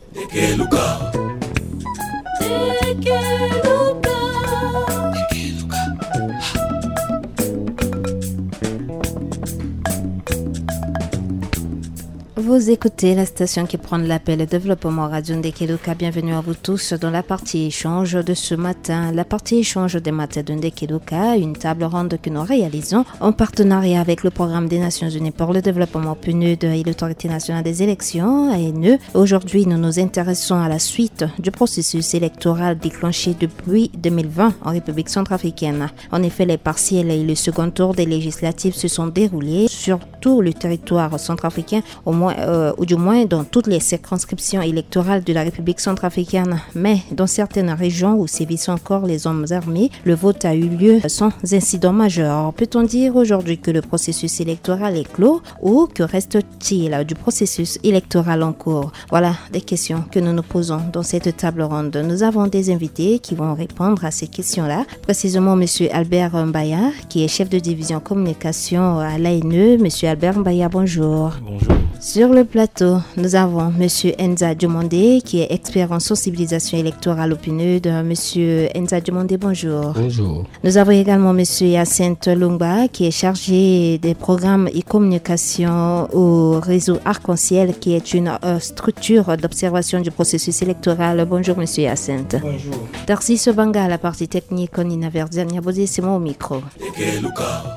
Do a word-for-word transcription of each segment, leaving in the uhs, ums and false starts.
Dekeluka. Dekeluka. Vous écoutez la station qui prend l'appel développement radio Ndekeluka. Bienvenue à vous tous dans la partie échange de ce matin. La partie échange des matins de Ndekeluka, une table ronde que nous réalisons en partenariat avec le programme des Nations Unies pour le développement P N U D et l'Autorité nationale des élections, A N E. Aujourd'hui, nous nous intéressons à la suite du processus électoral déclenché depuis deux mille vingt en République centrafricaine. En effet, les partiels et le second tour des législatives se sont déroulés sur tout le territoire centrafricain, au moins Euh, ou du moins dans toutes les circonscriptions électorales de la République centrafricaine. Mais dans certaines régions où sévissent encore les hommes armés, le vote a eu lieu sans incident majeur. Peut-on dire aujourd'hui que le processus électoral est clos ou que reste-t-il du processus électoral en cours? Voilà des questions que nous nous posons dans cette table ronde. Nous avons des invités qui vont répondre à ces questions-là. Précisément, M. Albert Mbaya, qui est chef de division communication à l'A N E. M. Albert Mbaya, bonjour. Bonjour. Sur le plateau, nous avons M. Enza Diomandé, qui est expert en sensibilisation électorale au P N U D. M. Enza Diomandé, bonjour. Bonjour. Nous avons également M. Hyacinthe Lungba, qui est chargé des programmes et communications au réseau Arc-en-Ciel, qui est une euh, structure d'observation du processus électoral. Bonjour, M. Hyacinthe. Bonjour. Darcy Sobanga, à la partie technique, Nina Verdiane Yabodé, c'est moi au micro. Dekeluka.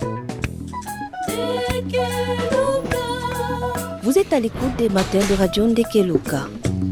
Vous êtes à l'écoute des matins de Radio Ndekeluka.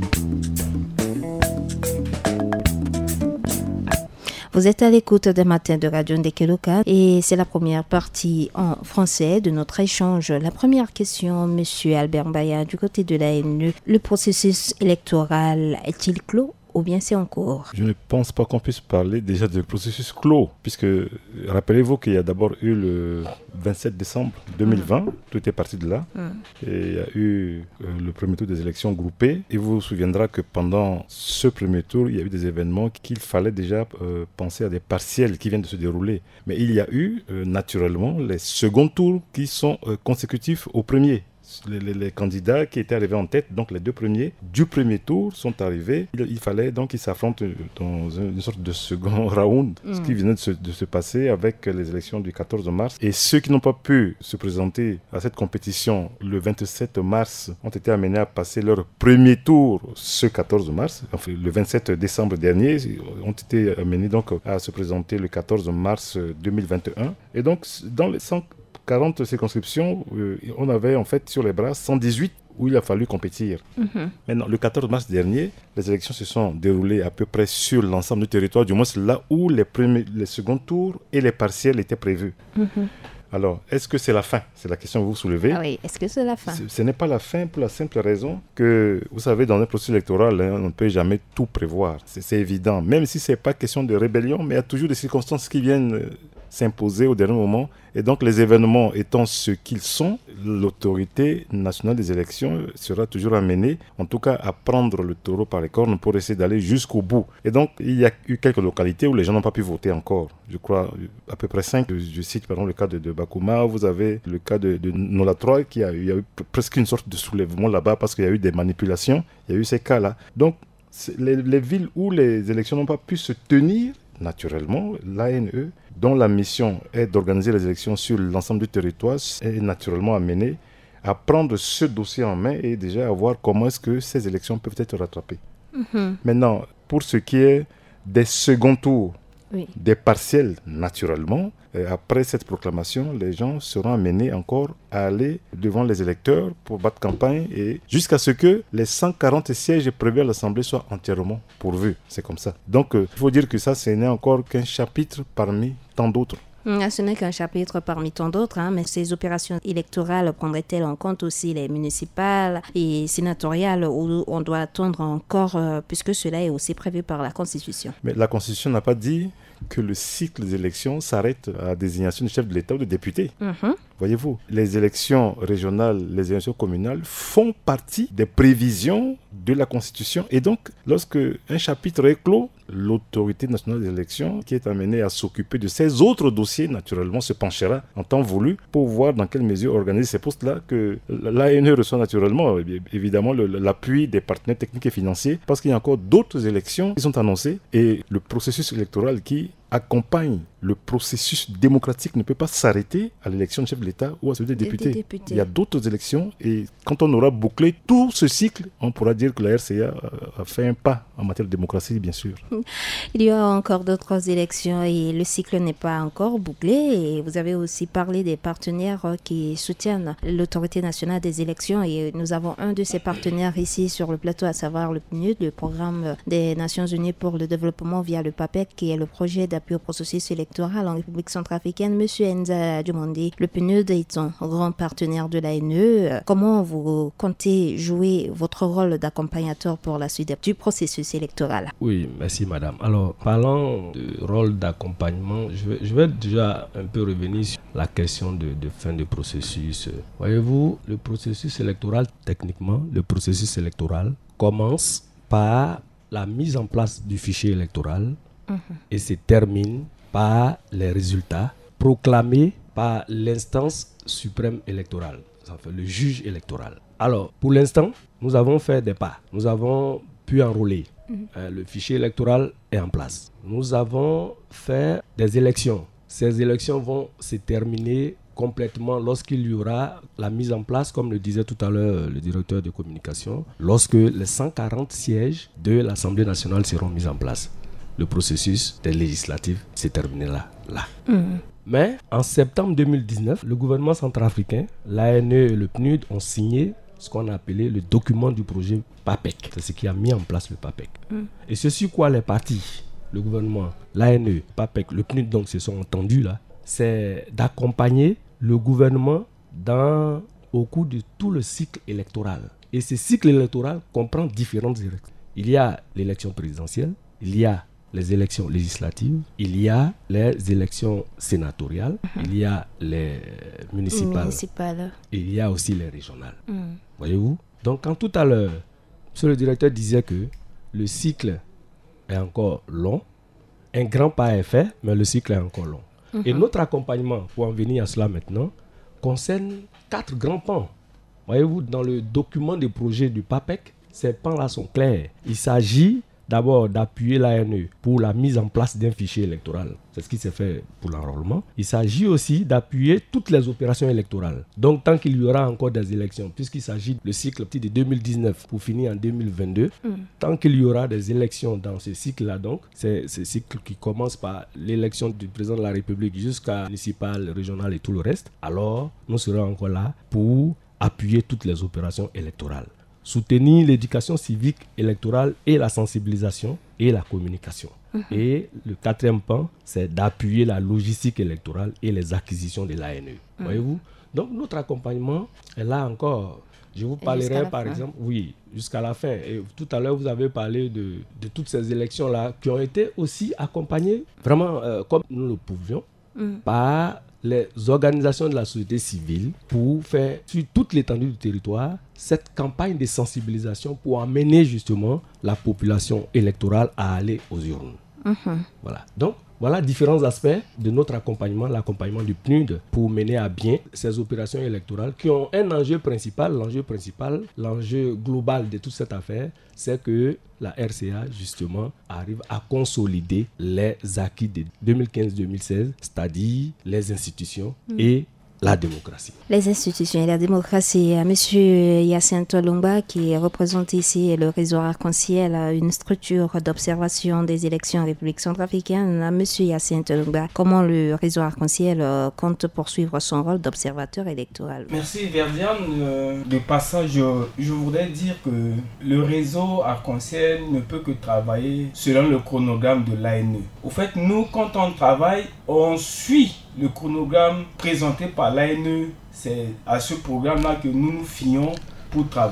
Vous êtes à l'écoute des matins de Radio Ndekeluka et c'est la première partie en français de notre échange. La première question, M. Albert Mbaya, du côté de l'A N E, le processus électoral est-il clos ou bien c'est en cours? Je ne pense pas qu'on puisse parler déjà de processus clos, puisque rappelez-vous qu'il y a d'abord eu le vingt-sept décembre deux mille vingt, mmh. Tout est parti de là, mmh. Et il y a eu euh, le premier tour des élections groupées, et vous vous souviendrez que pendant ce premier tour, il y a eu des événements qu'il fallait déjà euh, penser à des partiels qui viennent de se dérouler. Mais il y a eu euh, naturellement les seconds tours qui sont euh, consécutifs au premier. Les, les, les candidats qui étaient arrivés en tête, donc les deux premiers du premier tour sont arrivés. Il, il fallait donc qu'ils s'affrontent dans une, une sorte de second round, mmh. Ce qui venait de se, de se passer avec les élections du quatorze mars. Et ceux qui n'ont pas pu se présenter à cette compétition le vingt-sept mars ont été amenés à passer leur premier tour ce quatorze mars. Enfin, le vingt-sept décembre dernier, ont été amenés donc à se présenter le quatorze mars deux mille vingt et un. Et donc, dans les cent quarante circonscriptions, euh, on avait en fait sur les bras cent dix-huit où il a fallu compétir. Mm-hmm. Maintenant, le quatorze mars dernier, les élections se sont déroulées à peu près sur l'ensemble du territoire, du moins c'est là où les, premiers, les seconds tours et les partiels étaient prévus. Mm-hmm. Alors, est-ce que c'est la fin? C'est la question que vous soulevez. Ah oui, est-ce que c'est la fin? Ce, ce n'est pas la fin pour la simple raison que, vous savez, dans un processus électoral, hein, on ne peut jamais tout prévoir. C'est, c'est évident. Même si ce n'est pas question de rébellion, mais il y a toujours des circonstances qui viennent euh, s'imposer au dernier moment. Et donc, les événements étant ce qu'ils sont, l'autorité nationale des élections sera toujours amenée, en tout cas, à prendre le taureau par les cornes pour essayer d'aller jusqu'au bout. Et donc, il y a eu quelques localités où les gens n'ont pas pu voter encore. Je crois à peu près cinq. Je cite par exemple le cas de, de Bakouma, vous avez le cas de, de Nolatroy, qui a, il y a eu presque une sorte de soulèvement là-bas parce qu'il y a eu des manipulations. Il y a eu ces cas-là. Donc, les, les villes où les élections n'ont pas pu se tenir, naturellement, l'A N E, dont la mission est d'organiser les élections sur l'ensemble du territoire, est naturellement amenée à prendre ce dossier en main et déjà à voir comment est-ce que ces élections peuvent être rattrapées. Mm-hmm. Maintenant, pour ce qui est des seconds tours, oui. Des partiels, naturellement, après cette proclamation, les gens seront amenés encore à aller devant les électeurs pour battre campagne et jusqu'à ce que les cent quarante sièges prévus à l'Assemblée soient entièrement pourvus. C'est comme ça. Donc, il faut dire que ça, ce n'est encore qu'un chapitre parmi tant d'autres. Ce n'est qu'un chapitre parmi tant d'autres, hein, mais ces opérations électorales prendraient-elles en compte aussi les municipales et sénatoriales où on doit attendre encore, euh, puisque cela est aussi prévu par la Constitution? Mais la Constitution n'a pas dit que le cycle des élections s'arrête à la désignation du chef de l'État ou de député. Mm-hmm. Voyez-vous, les élections régionales, les élections communales font partie des prévisions de la Constitution. Et donc, lorsque un chapitre est clos, l'autorité nationale des élections, qui est amenée à s'occuper de ces autres dossiers, naturellement, se penchera en temps voulu pour voir dans quelle mesure organiser ces postes-là, que l'A N E reçoit naturellement, évidemment, le, l'appui des partenaires techniques et financiers, parce qu'il y a encore d'autres élections qui sont annoncées, et le processus électoral qui accompagne le processus démocratique ne peut pas s'arrêter à l'élection de chef de l'État ou à celui des députés. députés. Il y a d'autres élections, et quand on aura bouclé tout ce cycle, on pourra dire que la R C A a fait un pas en matière de démocratie, bien sûr. Il y a encore d'autres élections et le cycle n'est pas encore bouclé. Et vous avez aussi parlé des partenaires qui soutiennent l'autorité nationale des élections, et nous avons un de ces partenaires ici sur le plateau, à savoir le P N U D, le Programme des Nations Unies pour le développement via le PAPEC, qui est le projet d'appui au processus électoral en République centrafricaine. Monsieur Enza Djumondi, le P N U D est un grand partenaire de l'A N E. Comment vous comptez jouer votre rôle d'accompagnateur pour la suite du processus électoral? Oui, merci madame. Alors, parlant de rôle d'accompagnement, je vais, je vais déjà un peu revenir sur la question de, de fin de processus. Voyez-vous, le processus électoral, techniquement, le processus électoral commence par la mise en place du fichier électoral mmh. et se termine par les résultats proclamés par l'instance suprême électorale, enfin le juge électoral. Alors, pour l'instant, nous avons fait des pas. Nous avons pu enrôler. Mmh. Euh, le fichier électoral est en place. Nous avons fait des élections. Ces élections vont se terminer complètement lorsqu'il y aura la mise en place, comme le disait tout à l'heure le directeur de communication, lorsque les cent quarante sièges de l'Assemblée nationale seront mis en place. Le processus des législatives s'est terminé là. là. Mmh. Mais en septembre deux mille dix-neuf, le gouvernement centrafricain, l'A N E et le P N U D ont signé ce qu'on a appelé le document du projet PAPEC. C'est ce qui a mis en place le PAPEC. Mm. Et ce sur quoi les partis, le gouvernement, l'A N E, PAPEC, le P N U D donc se sont entendus là, c'est d'accompagner le gouvernement dans, au cours de tout le cycle électoral. Et ce cycle électoral comprend différentes élections. Il y a l'élection présidentielle, il y a les élections législatives, il y a les élections sénatoriales, mm-hmm. il y a les municipales, municipales. Et il y a aussi les régionales. Mm. Voyez-vous? Donc, quand tout à l'heure, monsieur le directeur disait que le cycle est encore long, un grand pas est fait, mais le cycle est encore long. Mm-hmm. Et notre accompagnement, pour en venir à cela maintenant, concerne quatre grands pans. Voyez-vous, dans le document des projets du PAPEC, ces pans-là sont clairs. Il s'agit d'abord d'appuyer l'A N E pour la mise en place d'un fichier électoral. C'est ce qui s'est fait pour l'enrôlement. Il s'agit aussi d'appuyer toutes les opérations électorales. Donc, tant qu'il y aura encore des élections, puisqu'il s'agit du cycle de deux mille dix-neuf pour finir en deux mille vingt-deux, mm. tant qu'il y aura des élections dans ce cycle-là, donc, c'est ce cycle qui commence par l'élection du président de la République jusqu'à municipal, régional et tout le reste, alors nous serons encore là pour appuyer toutes les opérations électorales. Soutenir l'éducation civique électorale et la sensibilisation et la communication. Mmh. Et le quatrième pan, c'est d'appuyer la logistique électorale et les acquisitions de l'A N E. Mmh. Voyez-vous? Donc notre accompagnement est là encore. Je vous parlerai par fin. exemple, oui, jusqu'à la fin. Et tout à l'heure, vous avez parlé de, de toutes ces élections-là qui ont été aussi accompagnées, vraiment euh, comme nous le pouvions, mmh. par les organisations de la société civile pour faire sur toute l'étendue du territoire cette campagne de sensibilisation pour amener justement la population électorale à aller aux urnes. Mmh. Voilà. Donc, voilà différents aspects de notre accompagnement, l'accompagnement du P N U D pour mener à bien ces opérations électorales qui ont un enjeu principal. L'enjeu principal, l'enjeu global de toute cette affaire, c'est que la R C A, justement, arrive à consolider les acquis de deux mille quinze deux mille seize, c'est-à-dire les institutions mmh. et la démocratie. Les institutions et la démocratie. Monsieur Hyacinthe Lumba, qui représente ici le réseau Arc-en-Ciel, une structure d'observation des élections en République centrafricaine. Monsieur Hyacinthe Lumba, comment le réseau Arc-en-Ciel compte poursuivre son rôle d'observateur électoral? Merci Verdiane. De passage, je voudrais dire que le réseau Arc-en-Ciel ne peut que travailler selon le chronogramme de l'A N E. Au fait, nous, quand on travaille, on suit le chronogramme présenté par l'A N E. C'est à ce programme-là que nous nous fions pour travailler.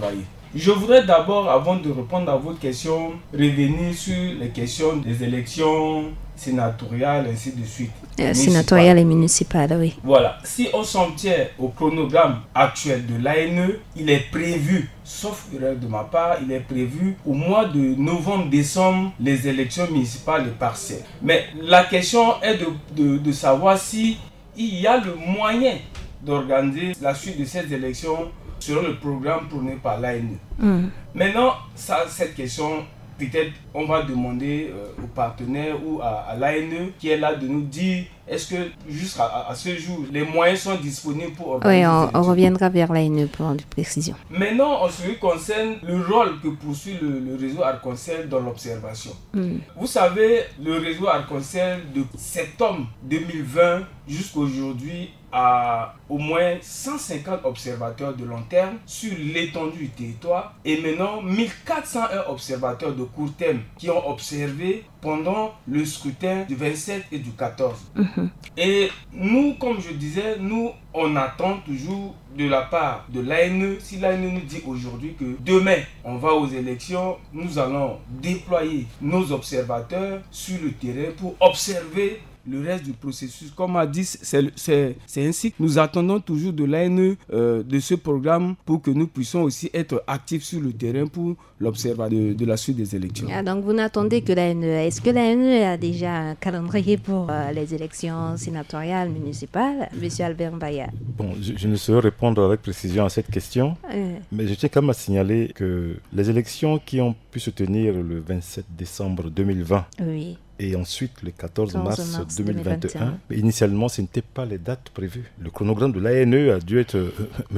Je voudrais d'abord, avant de répondre à votre question, revenir sur les questions des élections sénatoriales, ainsi de suite. Euh, sénatoriales et municipales, oui. Voilà. Si on s'en tient au chronogramme actuel de l'A N E, il est prévu, sauf erreur de ma part, il est prévu au mois de novembre-décembre les élections municipales et partielles. Mais la question est de, de, de savoir si il y a le moyen d'organiser la suite de ces élections selon le programme prôné par l'A N E. Mm. Maintenant, ça, cette question, peut-être on va demander euh, aux partenaires ou à, à l'A N E qui est là de nous dire est-ce que jusqu'à à, à ce jour, les moyens sont disponibles pour organiser. Oui, on, on reviendra vers l'A N E pour une précision. Maintenant, en ce qui concerne le rôle que poursuit le, le réseau Arc-en-Ciel dans l'observation. Mm. Vous savez, le réseau Arc-en-Ciel de septembre deux mille vingt jusqu'à aujourd'hui a au moins cent cinquante observateurs de long terme sur l'étendue du territoire et maintenant mille quatre cent un observateurs de court terme qui ont observé pendant le scrutin du vingt-sept et du quatorze. Mm-hmm. Et nous, comme je disais, nous, on attend toujours de la part de l'A N E, si l'A N E nous dit aujourd'hui que demain, on va aux élections, nous allons déployer nos observateurs sur le terrain pour observer le reste du processus. Comme a dit, c'est, c'est, c'est ainsi que nous attendons toujours de l'A N E, euh, de ce programme, pour que nous puissions aussi être actifs sur le terrain pour l'observation de, de la suite des élections. Ah, donc vous n'attendez que l'A N E. Est-ce que l'A N E a déjà un calendrier pour euh, les élections sénatoriales, municipales? Monsieur Albert Mbaya. Bon, je, je ne saurais répondre avec précision à cette question, euh. mais je tiens quand même à signaler que les élections qui ont pu se tenir le vingt-sept décembre deux mille vingt, oui. et ensuite le quatorze mars deux mille vingt et un. Initialement, ce n'était pas les dates prévues. Le chronogramme de l'A N E a dû être euh,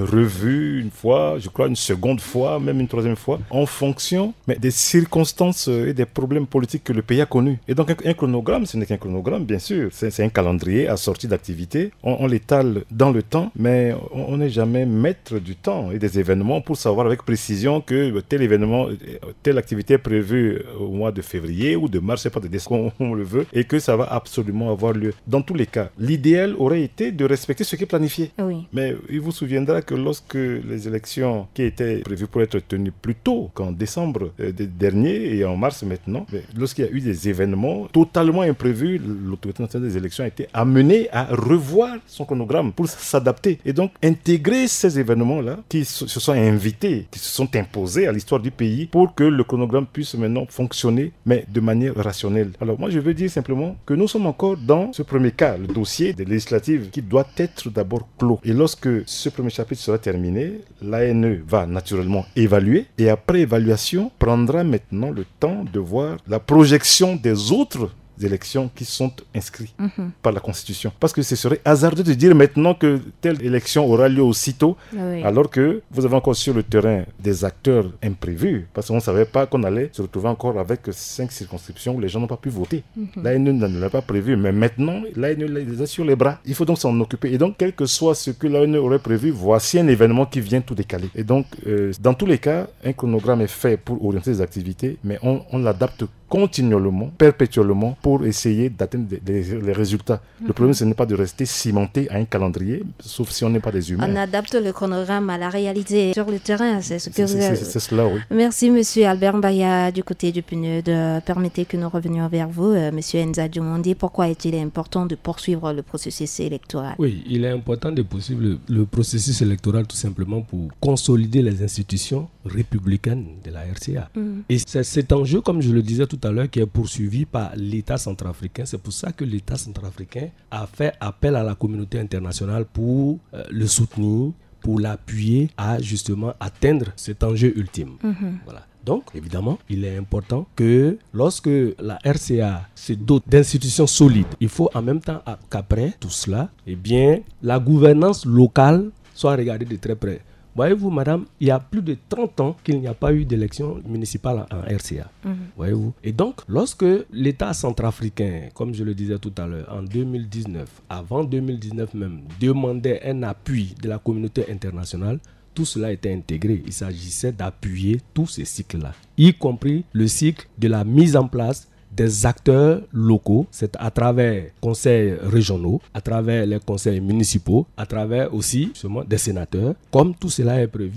revu une fois, je crois une seconde fois, même une troisième fois, en fonction mais des circonstances et des problèmes politiques que le pays a connus. Et donc un, un chronogramme, ce n'est qu'un chronogramme, bien sûr. C'est, c'est un calendrier assorti d'activités. On, on l'étale dans le temps, mais on n'est jamais maître du temps et des événements pour savoir avec précision que tel événement, telle activité est prévue au mois de février ou de mars, c'est pas de décembre, on le veut, et que ça va absolument avoir lieu. Dans tous les cas, l'idéal aurait été de respecter ce qui est planifié. Oui. Mais il vous souviendra que lorsque les élections qui étaient prévues pour être tenues plus tôt qu'en décembre euh, dernier et en mars maintenant, mais lorsqu'il y a eu des événements totalement imprévus, l'autorité nationale des élections a été amenée à revoir son chronogramme pour s'adapter. Et donc, intégrer ces événements-là qui se sont invités, qui se sont imposés à l'histoire du pays pour que le chronogramme puisse maintenant fonctionner, mais de manière rationnelle. Alors moi, je veux dire simplement que nous sommes encore dans ce premier cas, le dossier des législatives qui doit être d'abord clos. Et lorsque ce premier chapitre sera terminé, l'A N E va naturellement évaluer et après évaluation, prendra maintenant le temps de voir la projection des autres élections qui sont inscrites mm-hmm. par la Constitution. Parce que ce serait hasardeux de dire maintenant que telle élection aura lieu aussitôt, oui. alors que vous avez encore sur le terrain des acteurs imprévus, parce qu'on ne savait pas qu'on allait se retrouver encore avec cinq circonscriptions où les gens n'ont pas pu voter. Mm-hmm. L'A N E ne l'a pas prévu, mais maintenant, l'A N E les a sur les bras. Il faut donc s'en occuper. Et donc, quel que soit ce que l'A N E aurait prévu, voici un événement qui vient tout décaler. Et donc, euh, dans tous les cas, un chronogramme est fait pour orienter les activités, mais on, on l'adapte continuellement, perpétuellement, pour essayer d'atteindre des, des, les résultats. Mm-hmm. Le problème, ce n'est pas de rester cimenté à un calendrier, sauf si on n'est pas des humains. On adapte le chronogramme à la réalité sur le terrain, c'est ce que c'est, vous avez... c'est, c'est cela, oui. Merci, monsieur Albert Mbaya, du côté du P N U D. Permettez que nous revenions vers vous, euh, monsieur Enza Djumondi. Pourquoi est-il important de poursuivre le processus électoral? Oui, il est important de poursuivre le, le processus électoral tout simplement pour consolider les institutions républicaine de la R C A. Mm. Et c'est cet enjeu, comme je le disais tout à l'heure, qui est poursuivi par l'État centrafricain. C'est pour ça que l'État centrafricain a fait appel à la communauté internationale pour euh, le soutenir, pour l'appuyer à justement atteindre cet enjeu ultime. Mm-hmm. Voilà. Donc, évidemment, il est important que lorsque la R C A se dote d'institutions solides, il faut en même temps qu'après tout cela, eh bien, la gouvernance locale soit regardée de très près. Voyez-vous, madame, il y a plus de trente ans qu'il n'y a pas eu d'élection municipale en R C A. Mm-hmm. Voyez-vous. Et donc, lorsque l'État centrafricain, comme je le disais tout à l'heure, en deux mille dix-neuf, avant deux mille dix-neuf même, demandait un appui de la communauté internationale, tout cela était intégré. Il s'agissait d'appuyer tous ces cycles-là, y compris le cycle de la mise en place des acteurs locaux, c'est à travers les conseils régionaux, à travers les conseils municipaux, à travers aussi justement des sénateurs, comme tout cela est prévu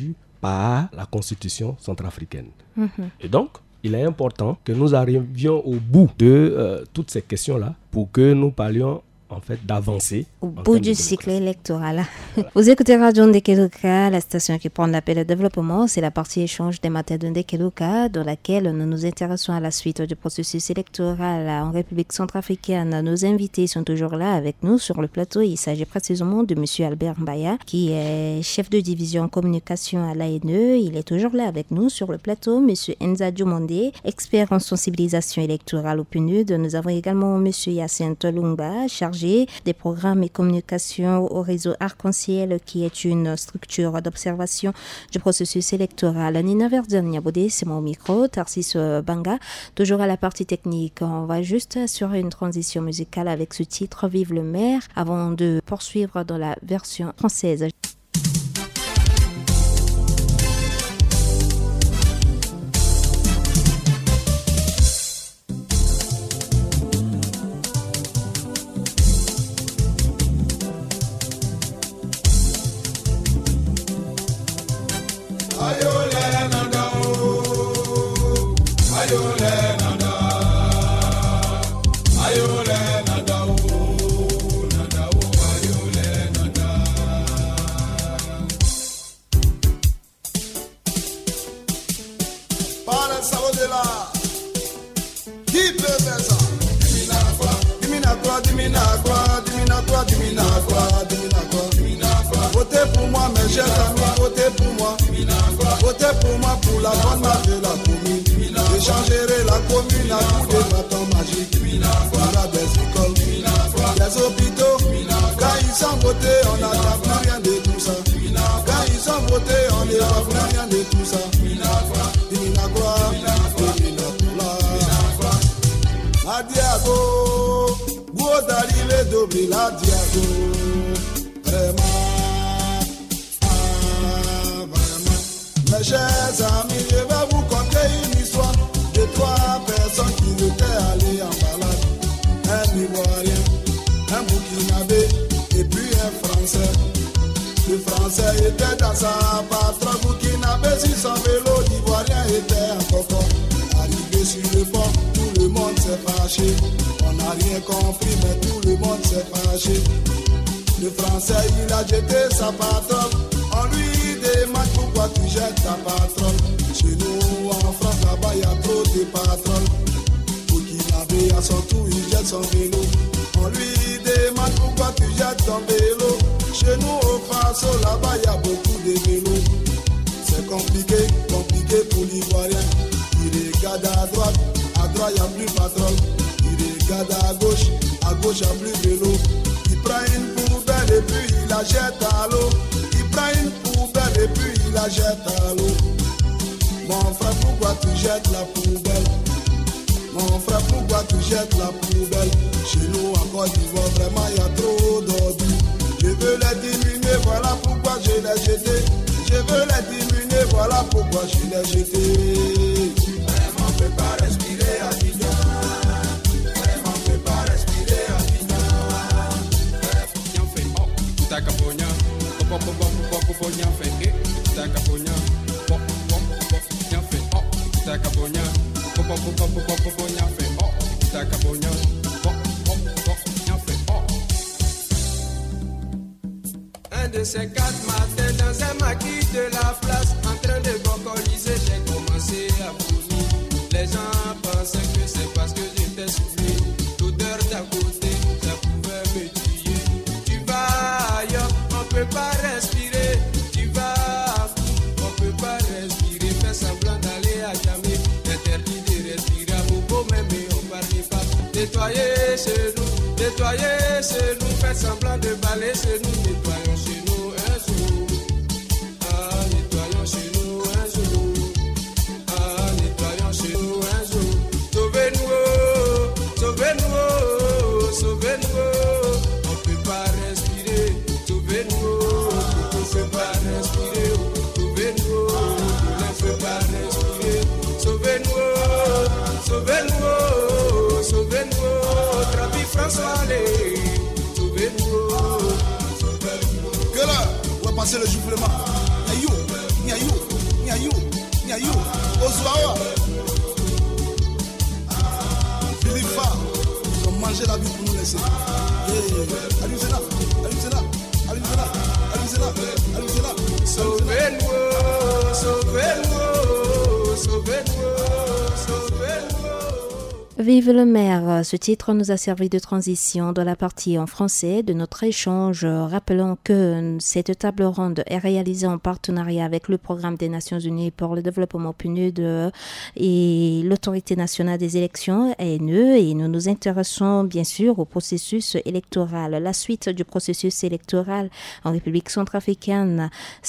par la constitution centrafricaine. Mhm. Et donc, il est important que nous arrivions au bout de euh, toutes ces questions-là pour que nous parlions en fait d'avancer au bout du cycle électoral. Vous écoutez Radio Ndekeluka, la station qui prend l'appel au développement. C'est la partie échange des matins de Ndekeluka dans laquelle nous nous intéressons à la suite du processus électoral en République centrafricaine. Nos invités sont toujours là avec nous sur le plateau. Il s'agit précisément de M. Albert Mbaya, qui est chef de division communication à l'A N E. Il est toujours là avec nous sur le plateau. M. Enza Diomondé, expert en sensibilisation électorale au P N U D. Nous avons également M. Yacine Tolumba, chargé des programmes et communications au réseau Arc-en-Ciel, qui est une structure d'observation du processus électoral. Nina Verdian-Niabodé, c'est mon micro. Tarsis Banga, toujours à la partie technique. On va juste assurer une transition musicale avec ce titre « Vive le maire » avant de poursuivre dans la version française. Votez pour moi, mes chers amis, votez pour moi. Votez pour moi pour la bonne marche de la commune. J'échangerai la commune à coups de bâton magique. Voilà des écoles, des hôpitaux. Quand ils sont votés, on n'attend plus rien de tout ça. Quand ils sont votés, on ne voit plus rien de tout ça. Diminagua, Diminatoula. Adiago, beau d'arriver d'oubli la Diago. Vraiment. Mes chers amis, je vais vous conter une histoire de trois personnes qui étaient allées en balade. Un Ivoirien, un Burkinabé et puis un Français. Le Français était dans sa patrouille, Burkinabé sur son vélo, l'Ivoirien était en coco. Arrivé sur le pont, tout le monde s'est fâché. On n'a rien compris, mais tout le monde s'est fâché. Le Français, il a jeté sa patrouille. On lui demande pourquoi tu jettes ta patronne. Chez nous en France là-bas il y a trop de patronnes. Burkinabé à son tour il jette son vélo. On lui demande pourquoi tu jettes ton vélo. Chez nous au Faso là-bas il y a beaucoup de vélos. C'est compliqué, compliqué pour l'Ivoirien. Il regarde à droite, à droite il n'y a plus patronne. Il regarde à gauche, à gauche il n'y a plus vélo. Il prend une poubelle et puis il la jette à l'eau. Il prend une poubelle et puis il la jette à l'eau. Mon frère, pourquoi tu jettes la poubelle? Mon frère, pourquoi tu jettes la poubelle? Chez nous en Côte d'Ivoire, vraiment il y a trop d'ordures. Je veux les diminuer, voilà pourquoi je les jeté. Je veux les diminuer, voilà pourquoi je les jeté. Vraiment, on ne peut pas respirer à Abidjan. Vraiment, on ne peut pas respirer à Abidjan. Bref, fait oh, tout à Caponia. Pop, pop, pop, pop, pop, fait eh, tout à Caponia. Pop, pop, pop, fait oh, tout à Caponia. Pop, pop, pop, pop, pop, fait oh, tout à Caponia. Pop, pop, pop, fait oh. Un de ces quatre matins, dans un maquis de la place, en train de vocaliser, j'ai commencé à vomir. Les gens pensaient que c'est parce que j'étais soufflé. L'odeur d'à côté, ça pouvait me tuer. Tu vas ailleurs, on peut pas respirer. Tu vas à fou, on peut pas respirer. Fais semblant d'aller à jamais. Interdit de respirer à Bobo, même et on parle pas. Nettoyer chez nous, nettoyer chez nous. Fais semblant de balayer chez nous. Nettoyons chez nous un jour. Ah, nettoyons chez nous un jour. Ah, nettoyons chez nous un jour. Sauvez-nous, sauvez-nous, sauvez-nous. On peut pas respirer. Sauvez-nous, on peut pas respirer. Sauvez-nous, on peut pas respirer. Sauvez-nous, sauvez-nous, sauvez-nous. Trapi François, allez. Sauvez-nous, sauvez-nous. Que là, on va passer le soufflement. Aïe, aïe. Nyayo, Ozuawa, Bilifa, ils ont mangé la vie pour nous laisser. Yeah. Allez, c'est là, allez, c'est là, allez, c'est là, allez, c'est là, allez, c'est là. Sauvez-nous, sauvez-nous, sauvez-nous, sauvez-nous. Vive le maire, ce titre nous a servi de transition dans la partie en français de notre échange. Rappelons que cette table ronde est réalisée en partenariat avec le Programme des Nations Unies pour le développement P N U D et l'Autorité nationale des élections, A N E, et nous nous intéressons bien sûr au processus électoral. La suite du processus électoral en République centrafricaine,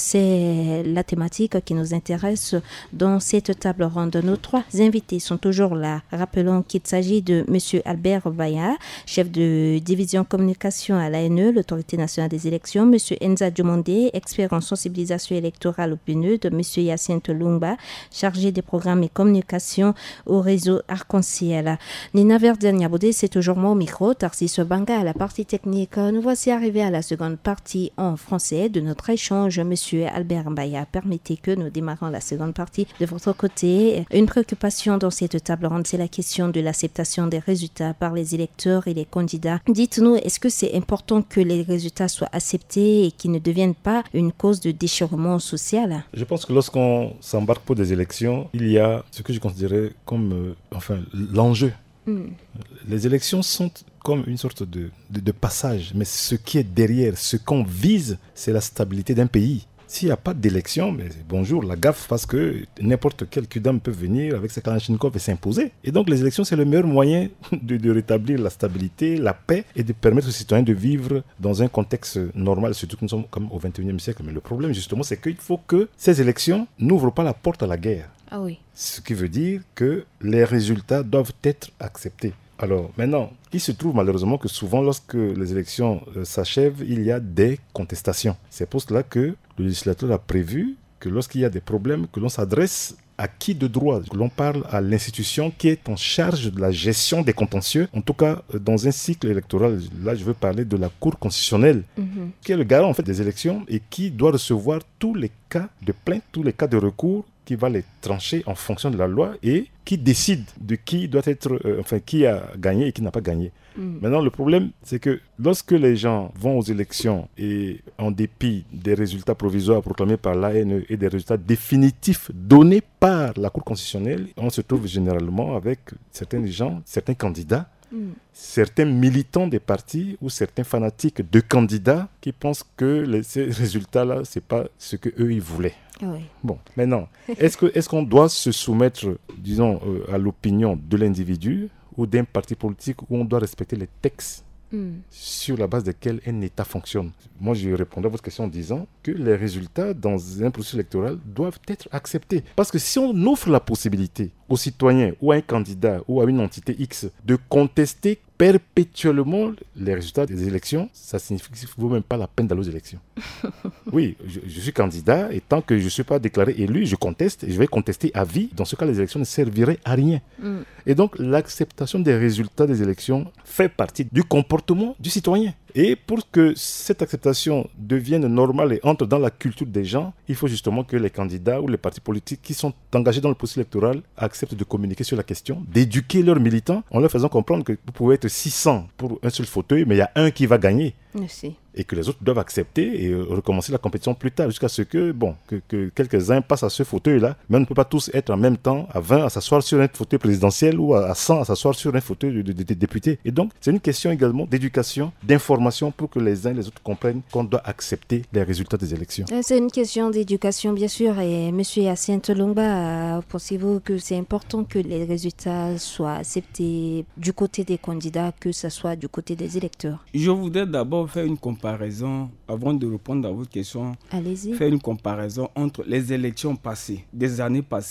c'est la thématique qui nous intéresse dans cette table ronde. Nos trois invités sont toujours là. Rappelons qu'il s'agit de M. Albert Mbaya, chef de division communication à l'A N E, l'Autorité nationale des élections, M. Enza Diomondé, expert en sensibilisation électorale au P N U D, M. Hyacinthe Lumba, chargé des programmes et communication au réseau Arc-en-Ciel. Nina Verden-Yabodé, c'est toujours moi au micro, Tarsis Banga à la partie technique. Nous voici arrivés à la seconde partie en français de notre échange. M. Albert Mbaya, permettez que nous démarrons la seconde partie de votre côté. Une préoccupation dans cette table ronde, c'est la question de l'acceptation des résultats par les électeurs et les candidats. Dites-nous, est-ce que c'est important que les résultats soient acceptés et qu'ils ne deviennent pas une cause de déchirement social? Je pense que lorsqu'on s'embarque pour des élections, il y a ce que je considérais comme euh, enfin, l'enjeu. Mm. Les élections sont comme une sorte de, de, de passage, mais ce qui est derrière, ce qu'on vise, c'est la stabilité d'un pays. S'il n'y a pas d'élection, mais bonjour, la gaffe, parce que n'importe quel Kudam peut venir avec sa Kalachnikov et s'imposer. Et donc les élections, c'est le meilleur moyen de, de rétablir la stabilité, la paix et de permettre aux citoyens de vivre dans un contexte normal, surtout que nous sommes comme au vingt et unième siècle. Mais le problème, justement, c'est qu'il faut que ces élections n'ouvrent pas la porte à la guerre. Ah oui. Ce qui veut dire que les résultats doivent être acceptés. Alors maintenant, il se trouve malheureusement que souvent lorsque les élections euh, s'achèvent, il y a des contestations. C'est pour cela que le législateur a prévu que lorsqu'il y a des problèmes, que l'on s'adresse à qui de droit, que l'on parle à l'institution qui est en charge de la gestion des contentieux. En tout cas, dans un cycle électoral, là je veux parler de la Cour constitutionnelle, mm-hmm. qui est le garant en fait des élections et qui doit recevoir tous les cas de plainte, tous les cas de recours, qui va les trancher en fonction de la loi et qui décide de qui doit être, euh, enfin, qui a gagné et qui n'a pas gagné. Mm. Maintenant, le problème, c'est que lorsque les gens vont aux élections et en dépit des résultats provisoires proclamés par l'A N E et des résultats définitifs donnés par la Cour constitutionnelle, on se trouve généralement avec certains gens, certains candidats, mm. certains militants des partis ou certains fanatiques de candidats qui pensent que les, ces résultats-là, ce n'est pas ce qu'eux, ils voulaient. Oui. Bon, maintenant, est-ce que, est-ce qu'on doit se soumettre, disons, euh, à l'opinion de l'individu ou d'un parti politique où on doit respecter les textes mm. sur la base desquels un État fonctionne? Moi, je répondrai à votre question en disant que les résultats dans un processus électoral doivent être acceptés. Parce que si on offre la possibilité aux citoyens ou à un candidat ou à une entité X de contester perpétuellement les résultats des élections, ça signifie qu'il ne vaut même pas la peine d'aller aux élections. Oui, je, je suis candidat et tant que je ne suis pas déclaré élu, je conteste et je vais contester à vie. Dans ce cas, les élections ne serviraient à rien. Mm. Et donc, l'acceptation des résultats des élections fait partie du comportement du citoyen. Et pour que cette acceptation devienne normale et entre dans la culture des gens, il faut justement que les candidats ou les partis politiques qui sont engagés dans le processus électoral acceptent de communiquer sur la question, d'éduquer leurs militants en leur faisant comprendre que vous pouvez être six cents pour un seul fauteuil, mais il y a un qui va gagner. Merci. Et que les autres doivent accepter et recommencer la compétition plus tard, jusqu'à ce que, bon, que, que quelques-uns passent à ce fauteuil-là. Mais on ne peut pas tous être en même temps à vingt à s'asseoir sur un fauteuil présidentiel ou à cent à s'asseoir sur un fauteuil de, de, de, de député. Et donc, c'est une question également d'éducation, d'information pour que les uns et les autres comprennent qu'on doit accepter les résultats des élections. C'est une question d'éducation, bien sûr. Et M. Hyacinthe Lumba, pensez-vous que c'est important que les résultats soient acceptés du côté des candidats, que ce soit du côté des électeurs? Je voudrais d'abord faire une comparaison, avant de répondre à votre question. Allez-y. Faire une comparaison entre les élections passées, des années passées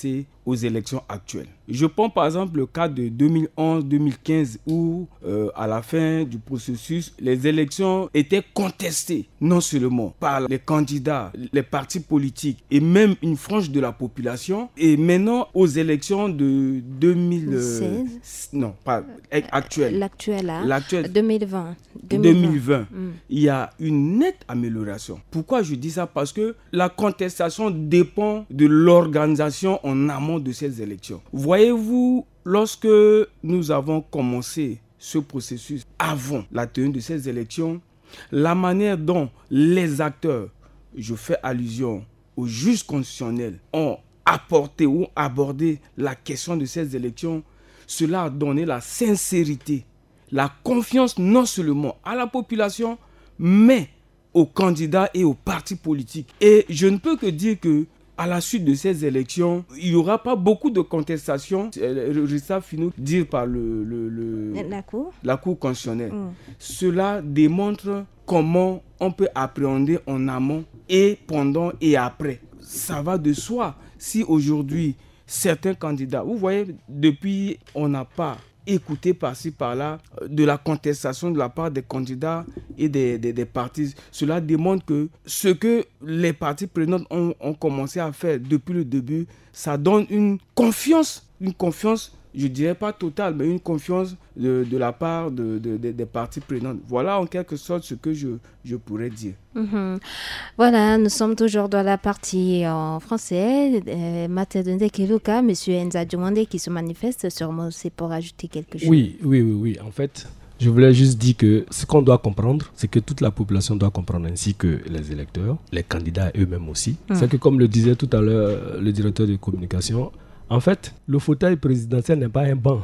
aux élections actuelles. Je prends par exemple le cas de deux mille onze deux mille quinze où euh, à la fin du processus, les élections étaient contestées non seulement par les candidats, les partis politiques et même une frange de la population. Et maintenant aux élections de deux mille seize, non pas actuelle, l'actuelle, hein? l'actuelle deux mille vingt, deux mille vingt, mm. il y a une nette amélioration. Pourquoi je dis ça? Parce que la contestation dépend de l'organisation en amont de ces élections. Voyez-vous, lorsque nous avons commencé ce processus avant la tenue de ces élections, la manière dont les acteurs, je fais allusion aux juges constitutionnels, ont apporté ou abordé la question de ces élections, cela a donné la sincérité, la confiance non seulement à la population, mais aux candidats et aux partis politiques. Et je ne peux que dire que à la suite de ces élections, il n'y aura pas beaucoup de contestations. Le résultat final dit par le, le, le, la Cour, la cour constitutionnelle. Mm. Cela démontre comment on peut appréhender en amont et pendant et après. Ça va de soi. Si aujourd'hui, certains candidats, vous voyez, depuis, on n'a pas écouté par-ci, par-là, de la contestation de la part des candidats et des, des, des partis. Cela démontre que ce que les partis prenantes ont, ont commencé à faire depuis le début, ça donne une confiance, une confiance, je ne dirais pas totale, mais une confiance de, de la part de, de, de, des parties prenantes. Voilà en quelque sorte ce que je, je pourrais dire. Mm-hmm. Voilà, nous sommes toujours dans la partie en français. Euh, Matadunde Keluka, M. Enza Djumande qui se manifeste, sûrement c'est pour ajouter quelque chose. Oui, oui, oui, oui. En fait, je voulais juste dire que ce qu'on doit comprendre, c'est que toute la population doit comprendre, ainsi que les électeurs, les candidats eux-mêmes aussi. Mm. C'est que comme le disait tout à l'heure le directeur de communication, en fait, le fauteuil présidentiel n'est pas un banc.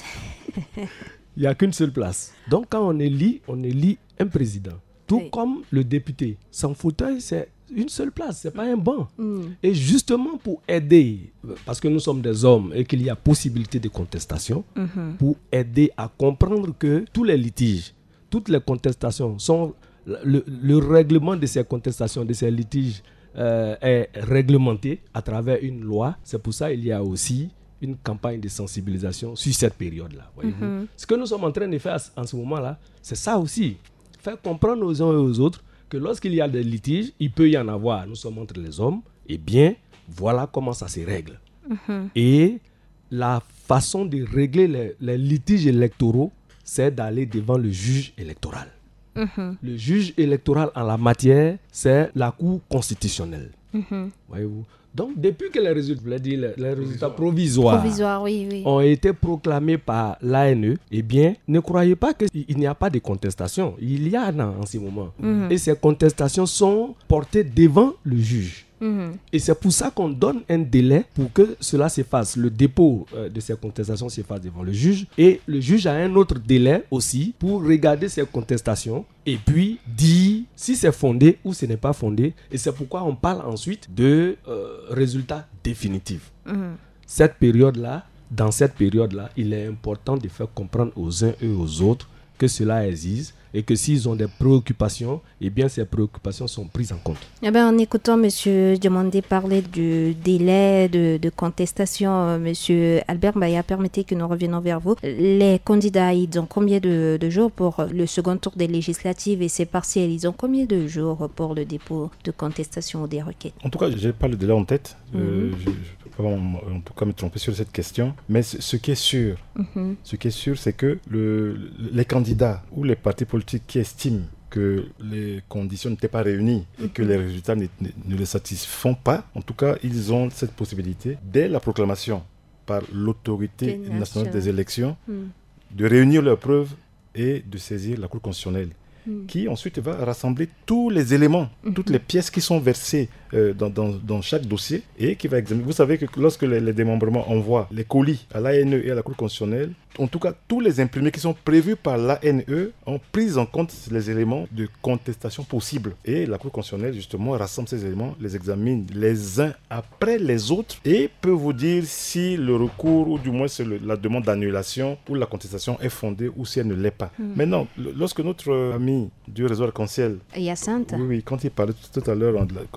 Il n'y a qu'une seule place. Donc, quand on élit, on élit un président. Tout oui. Comme le député. Son fauteuil, c'est une seule place, ce n'est pas un banc. Mm. Et justement, pour aider, parce que nous sommes des hommes et qu'il y a possibilité de contestation, mm-hmm. pour aider à comprendre que tous les litiges, toutes les contestations sont... Le, le règlement de ces contestations, de ces litiges, Euh, est réglementé à travers une loi. C'est pour ça qu'il y a aussi une campagne de sensibilisation sur cette période-là. Voyez-vous. Mm-hmm. Ce que nous sommes en train de faire en ce moment-là, c'est ça aussi. Faire comprendre aux uns et aux autres que lorsqu'il y a des litiges, il peut y en avoir. Nous sommes entre les hommes. Et bien, voilà comment ça se règle. Mm-hmm. Et la façon de régler les, les litiges électoraux, c'est d'aller devant le juge électoral. Mm-hmm. Le juge électoral en la matière, c'est la Cour constitutionnelle. Mm-hmm. Voyez-vous. Donc, depuis que les résultats, les, les résultats provisoires, provisoires oui, oui. ont été proclamés par l'A N E, eh bien, ne croyez pas qu'il n'y a pas de contestation. Il y en a en ce moment. Mm-hmm. Et ces contestations sont portées devant le juge. Mmh. Et c'est pour ça qu'on donne un délai pour que cela se fasse. Le dépôt euh, de ces contestations se fasse devant le juge. Et le juge a un autre délai aussi pour regarder ces contestations et puis dire si c'est fondé ou ce n'est pas fondé. Et c'est pourquoi on parle ensuite de euh, résultats définitifs. Mmh. Cette période-là, dans cette période-là, il est important de faire comprendre aux uns et aux autres que cela existe et que s'ils ont des préoccupations, eh bien ces préoccupations sont prises en compte. Eh bien, en écoutant M. Djumande parler du délai de, de contestation, M. Albert Mbaya, permettez que nous revenons vers vous. Les candidats, ils ont combien de, de jours pour le second tour des législatives et ces partiels, ils ont combien de jours pour le dépôt de contestation ou des requêtes? En tout cas, je n'ai pas le délai en tête. Mm-hmm. Euh, je ne peux pas en, en tout cas me tromper sur cette question. Mais ce, ce qui est sûr, mm-hmm. ce qui est sûr, c'est que le, les candidats ou les partis politiques qui estiment que les conditions n'étaient pas réunies et que les résultats ne, ne, ne les satisfont pas, en tout cas, ils ont cette possibilité, dès la proclamation par l'autorité nationale des élections, mm. de réunir leurs preuves et de saisir la Cour constitutionnelle, mm. qui ensuite va rassembler tous les éléments, mm-hmm. toutes les pièces qui sont versées euh, dans, dans, dans chaque dossier et qui va examiner. Vous savez que lorsque les, les démembrements envoient les colis à l'A N E et à la Cour constitutionnelle, en tout cas, tous les imprimés qui sont prévus par l'A N E ont pris en compte les éléments de contestation possibles. Et la Cour constitutionnelle, justement, rassemble ces éléments, les examine les uns après les autres et peut vous dire si le recours, ou du moins le, la demande d'annulation ou la contestation est fondée ou si elle ne l'est pas. Mm. Maintenant, le, lorsque notre ami du réseau Arc-en-Ciel, Hyacinthe, oui, oui, quand il parlait tout à l'heure, quand il a fait la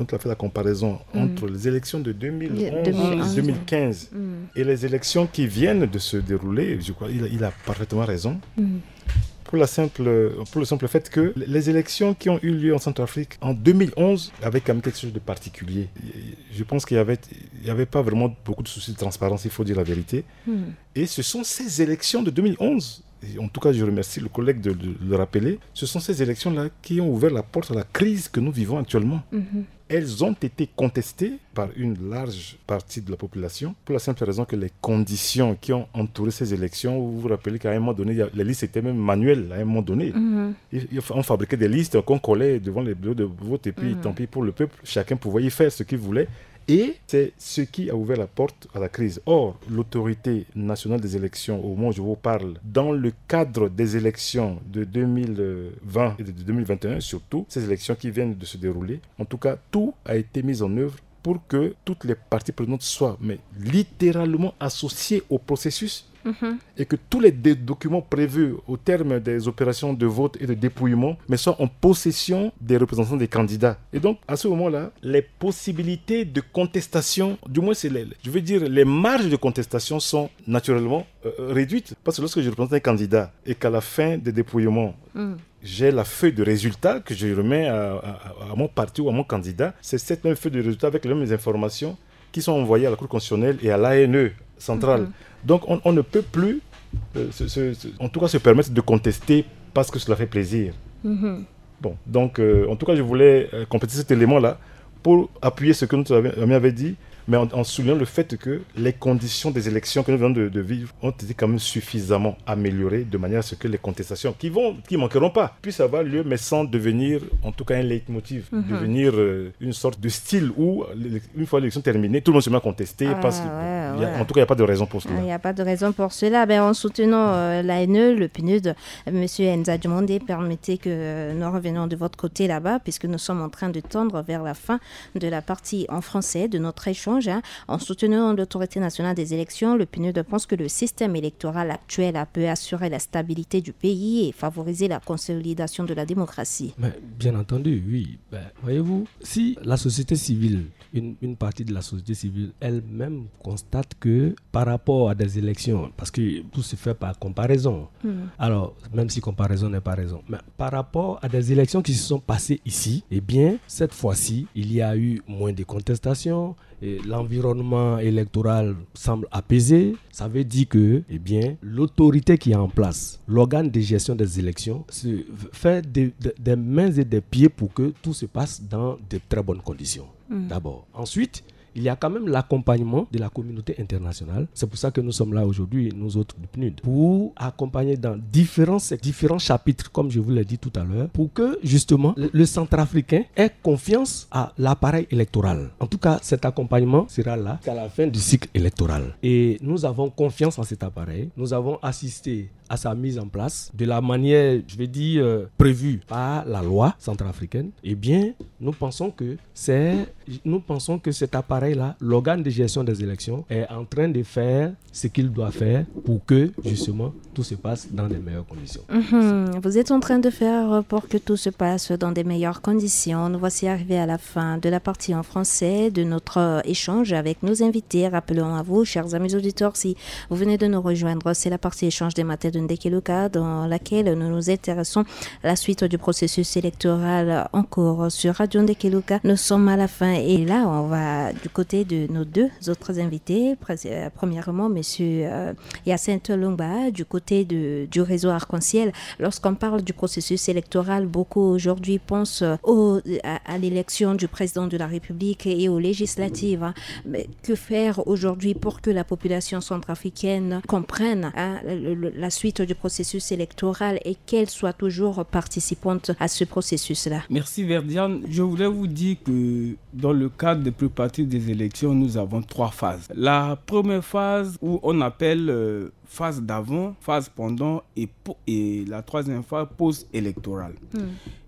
comparaison mm. entre les élections de deux mille onze et deux mille quinze mm. et les élections qui viennent de se dérouler, je crois il a, il a parfaitement raison. Mm. Pour, la simple, pour le simple fait que les élections qui ont eu lieu en Centrafrique en deux mille onze avaient quand même quelque chose de particulier. Je pense qu'il n'y avait, il y avait pas vraiment beaucoup de soucis de transparence, il faut dire la vérité. Mm. Et ce sont ces élections de deux mille onze, et en tout cas je remercie le collègue de, de, de le rappeler, ce sont ces élections-là qui ont ouvert la porte à la crise que nous vivons actuellement. Mm-hmm. Elles ont été contestées par une large partie de la population pour la simple raison que les conditions qui ont entouré ces élections, vous vous rappelez qu'à un moment donné, les listes étaient même manuelles à un moment donné. Mm-hmm. Ils, ils, on fabriquait des listes qu'on collait devant les bureaux de vote et puis mm-hmm. tant pis pour le peuple, chacun pouvait y faire ce qu'il voulait. Et c'est ce qui a ouvert la porte à la crise. Or, l'autorité nationale des élections, au moment où je vous parle, dans le cadre des élections de deux mille vingt et de deux mille vingt et un, surtout, ces élections qui viennent de se dérouler, en tout cas, tout a été mis en œuvre pour que toutes les parties prenantes soient mais, littéralement associées au processus. Mm-hmm. Et que tous les dé- documents prévus au terme des opérations de vote et de dépouillement mais soient en possession des représentants des candidats. Et donc, à ce moment-là, les possibilités de contestation, du moins, c'est les, je veux dire, les marges de contestation sont naturellement euh, réduites. Parce que lorsque je représente un candidat et qu'à la fin des dépouillements, mm. j'ai la feuille de résultat que je remets à, à, à mon parti ou à mon candidat, c'est cette même feuille de résultat avec les mêmes informations qui sont envoyées à la Cour constitutionnelle et à l'A N E centrale. Mm-hmm. Donc, on, on ne peut plus, euh, se, se, se, en tout cas, se permettre de contester parce que cela fait plaisir. Mm-hmm. Bon, donc, euh, en tout cas, je voulais euh, compléter cet élément-là pour appuyer ce que notre ami avait dit, mais en, en soulignant le fait que les conditions des élections que nous venons de, de vivre ont été quand même suffisamment améliorées de manière à ce que les contestations qui vont, qui manqueront pas, puissent avoir lieu, mais sans devenir, en tout cas, un leitmotiv, mm-hmm. devenir euh, une sorte de style où, une fois l'élection terminée, tout le monde se met à contester ah, parce que, ouais, ouais. A, en tout cas, il n'y a pas de raison pour cela. Il n'y a pas de raison pour cela. Ben, en soutenant euh, l'A N E, le P N U D, M. Enza Dumondé, permettez que euh, nous revenons de votre côté là-bas, puisque nous sommes en train de tendre vers la fin de la partie en français de notre échange. Hein. En soutenant l'autorité nationale des élections, le P N U D pense que le système électoral actuel a pu assurer la stabilité du pays et favoriser la consolidation de la démocratie. Mais, bien entendu, oui. Ben, voyez-vous, si la société civile, une, une partie de la société civile elle-même constate que par rapport à des élections, parce que tout se fait par comparaison, mmh. alors même si comparaison n'est pas raison, mais par rapport à des élections qui se sont passées ici, eh bien, cette fois-ci, il y a eu moins de contestations, et l'environnement électoral semble apaisé. Ça veut dire que eh bien, l'autorité qui est en place, l'organe de gestion des élections, se fait des, des, des mains et des pieds pour que tout se passe dans de très bonnes conditions. Mmh. D'abord. Ensuite, il y a quand même l'accompagnement de la communauté internationale. C'est pour ça que nous sommes là aujourd'hui, nous autres du P N U D, pour accompagner dans différents, différents chapitres, comme je vous l'ai dit tout à l'heure, pour que justement le, le Centrafricain ait confiance à l'appareil électoral. En tout cas, cet accompagnement sera là qu'à la fin du cycle électoral. Et nous avons confiance en cet appareil. Nous avons assisté à sa mise en place de la manière, je vais dire, euh, prévue par la loi centrafricaine. Eh bien, nous pensons que c'est, nous pensons que cet appareil-là, l'organe de gestion des élections, est en train de faire ce qu'il doit faire pour que, justement, tout se passe dans de meilleures conditions. Mmh. Vous êtes en train de faire pour que tout se passe dans de meilleures conditions. Nous voici arrivés à la fin de la partie en français de notre échange avec nos invités. Rappelons à vous, chers amis auditeurs, si vous venez de nous rejoindre, c'est la partie échange des matins de Ndekeluka, dans laquelle nous nous intéressons à la suite du processus électoral en cours sur Radio Ndekeluka. Nous sommes à la fin et là, on va du côté de nos deux autres invités. Premièrement, monsieur euh, Hyacinthe Lumba, du côté de, du réseau Arc-en-Ciel. Lorsqu'on parle du processus électoral, beaucoup aujourd'hui pensent au, à, à l'élection du président de la République et aux législatives. Hein. Mais que faire aujourd'hui pour que la population centrafricaine comprenne hein, le, le, la suite du processus électoral et qu'elle soit toujours participante à ce processus-là? Merci Verdiane. Je voulais vous dire que dans le cadre des préparatifs des élections, nous avons trois phases. La première phase où on appelle euh, phase d'avant, phase pendant et, po- et la troisième phase post-électorale. Hmm.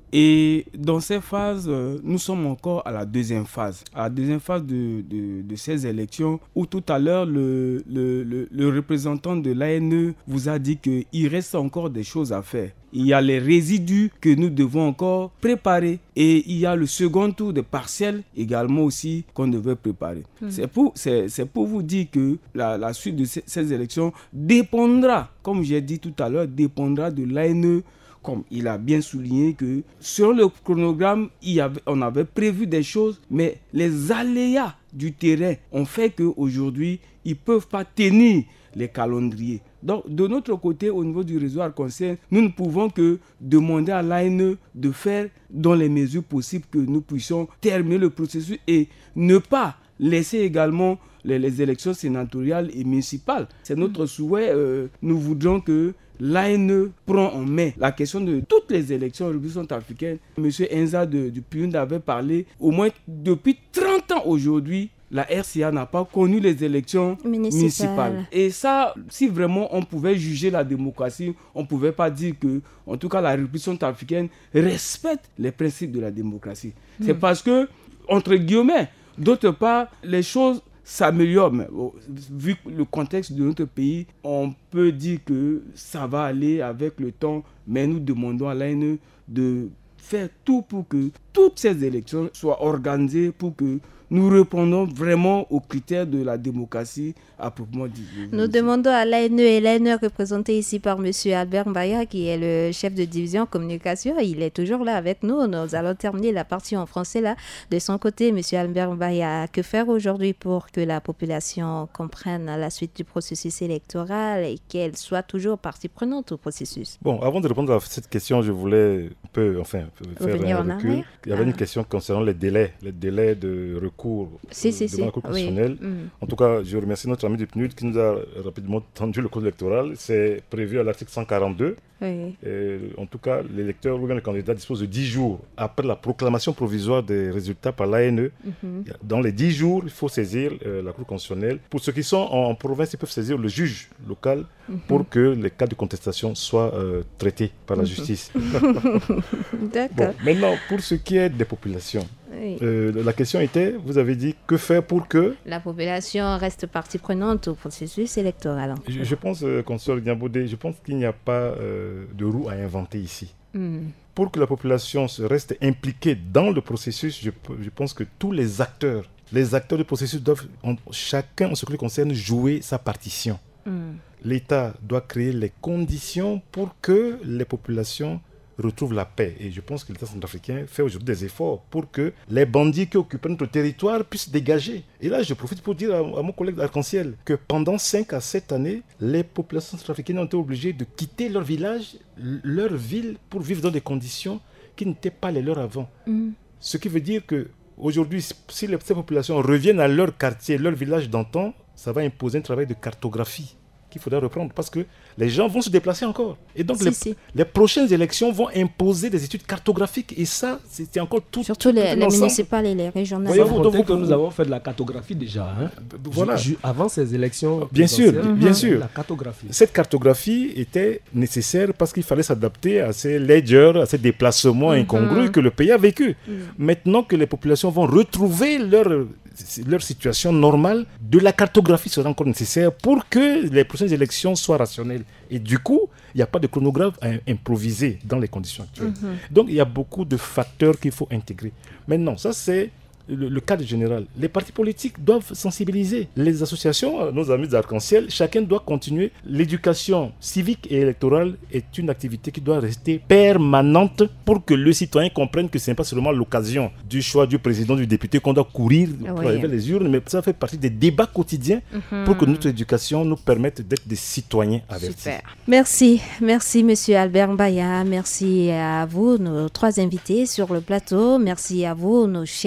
Et dans ces phases, euh, nous sommes encore à la deuxième phase. À la deuxième phase de, de, de ces élections, où tout à l'heure, le, le, le, le représentant de l'A N E vous a dit qu'il reste encore des choses à faire. Il y a les résidus que nous devons encore préparer. Et il y a le second tour de partiels également aussi qu'on devait préparer. Mmh. C'est, pour, c'est, c'est pour vous dire que la, la suite de ces, ces élections dépendra, comme j'ai dit tout à l'heure, dépendra de l'A N E. Comme il a bien souligné que sur le chronogramme, il y avait, on avait prévu des choses, mais les aléas du terrain ont fait qu'aujourd'hui, ils ne peuvent pas tenir les calendriers. Donc, de notre côté, au niveau du réseau Arc-en-Ciel, nous ne pouvons que demander à l'A N E de faire dans les mesures possibles que nous puissions terminer le processus et ne pas laisser également les, les élections sénatoriales et municipales. C'est notre souhait. Euh, nous voudrons que l'A N E prend en main la question de toutes les élections en République centrafricaine. Monsieur Enza de, de Puyund avait parlé, au moins depuis trente ans aujourd'hui, la R C A n'a pas connu les élections municipales. municipales. Et ça, si vraiment on pouvait juger la démocratie, on ne pouvait pas dire que, en tout cas, la République centrafricaine respecte les principes de la démocratie. Mmh. C'est parce que, entre guillemets, d'autre part, les choses s'améliorent. Mais, vu le contexte de notre pays, on peut dire que ça va aller avec le temps, mais nous demandons à l'A N E de faire tout pour que toutes ces élections soient organisées pour que nous répondons vraiment aux critères de la démocratie à proprement dit. Nous demandons à l'A N E et l'A N E représenté ici par M. Albert Mbaya qui est le chef de division communication. Il est toujours là avec nous. Nous allons terminer la partie en français là. De son côté, M. Albert Mbaya, que faire aujourd'hui pour que la population comprenne la suite du processus électoral et qu'elle soit toujours partie prenante au processus? Bon, avant de répondre à cette question, je voulais un peu, enfin, faire Revenir un recul. Il y avait ah. une question concernant les délais, les délais de recours cours si, si, devant si. la Cour constitutionnelle. Oui. Mm. En tout cas, je remercie notre ami du P N U D qui nous a rapidement tendu le code électoral. C'est prévu à l'article cent quarante-deux. Oui. Et, en tout cas, l'électeur ou bien le candidat dispose de dix jours après la proclamation provisoire des résultats par l'A N E. Mm-hmm. Dans les dix jours, il faut saisir euh, la Cour constitutionnelle. Pour ceux qui sont en, en province, ils peuvent saisir le juge local mm-hmm. pour que les cas de contestation soient euh, traités par la mm-hmm. justice. D'accord. Bon, maintenant, pour ce qui est des populations, oui. euh, la question était, vous avez dit, que faire pour que la population reste partie prenante au processus électoral. Je, je pense, euh, consoeur Gnaboudé, je pense qu'il n'y a pas euh, de roue à inventer ici. Mm. Pour que la population se reste impliquée dans le processus, je, je pense que tous les acteurs, les acteurs du processus doivent, en, chacun en ce qui le concerne, jouer sa partition. Mm. L'État doit créer les conditions pour que les populations retrouve la paix. Et je pense que l'État centrafricain fait aujourd'hui des efforts pour que les bandits qui occupent notre territoire puissent dégager. Et là, je profite pour dire à, à mon collègue d'Arc-en-Ciel que pendant cinq à sept années, les populations centrafricaines ont été obligées de quitter leur village, leur ville, pour vivre dans des conditions qui n'étaient pas les leurs avant. Mm. Ce qui veut dire qu'aujourd'hui, si les, ces populations reviennent à leur quartier, leur village d'antan, ça va imposer un travail de cartographie qu'il faudra reprendre parce que les gens vont se déplacer encore. Et donc, si, les, si. les prochaines élections vont imposer des études cartographiques. Et ça, c'est encore tout. Surtout les, les municipales et les régionales. Voyez-vous, donc, que nous avons fait de la cartographie déjà. Hein, voilà. ju- ju- avant ces élections. Bien sûr, mm-hmm. bien sûr. La cartographie. Cette cartographie était nécessaire parce qu'il fallait s'adapter à ces ledgers, à ces déplacements mm-hmm. incongrus que le pays a vécu. Mm-hmm. Maintenant que les populations vont retrouver leur, leur situation normale, de la cartographie sera encore nécessaire pour que les prochaines élections soient rationnelles. Et du coup, il n'y a pas de chronographe à improviser dans les conditions actuelles. Mm-hmm. Donc, il y a beaucoup de facteurs qu'il faut intégrer. Maintenant, ça, c'est le, le cadre général. Les partis politiques doivent sensibiliser. Les associations, nos amis d'Arc-en-Ciel, chacun doit continuer. L'éducation civique et électorale est une activité qui doit rester permanente pour que le citoyen comprenne que ce n'est pas seulement l'occasion du choix du président, du député qu'on doit courir pour oui. arriver les urnes, mais ça fait partie des débats quotidiens mm-hmm. pour que notre éducation nous permette d'être des citoyens avertis. Super. Merci. Merci, Monsieur Albert Mbaya. Merci à vous, nos trois invités sur le plateau. Merci à vous, nos chers auditeurs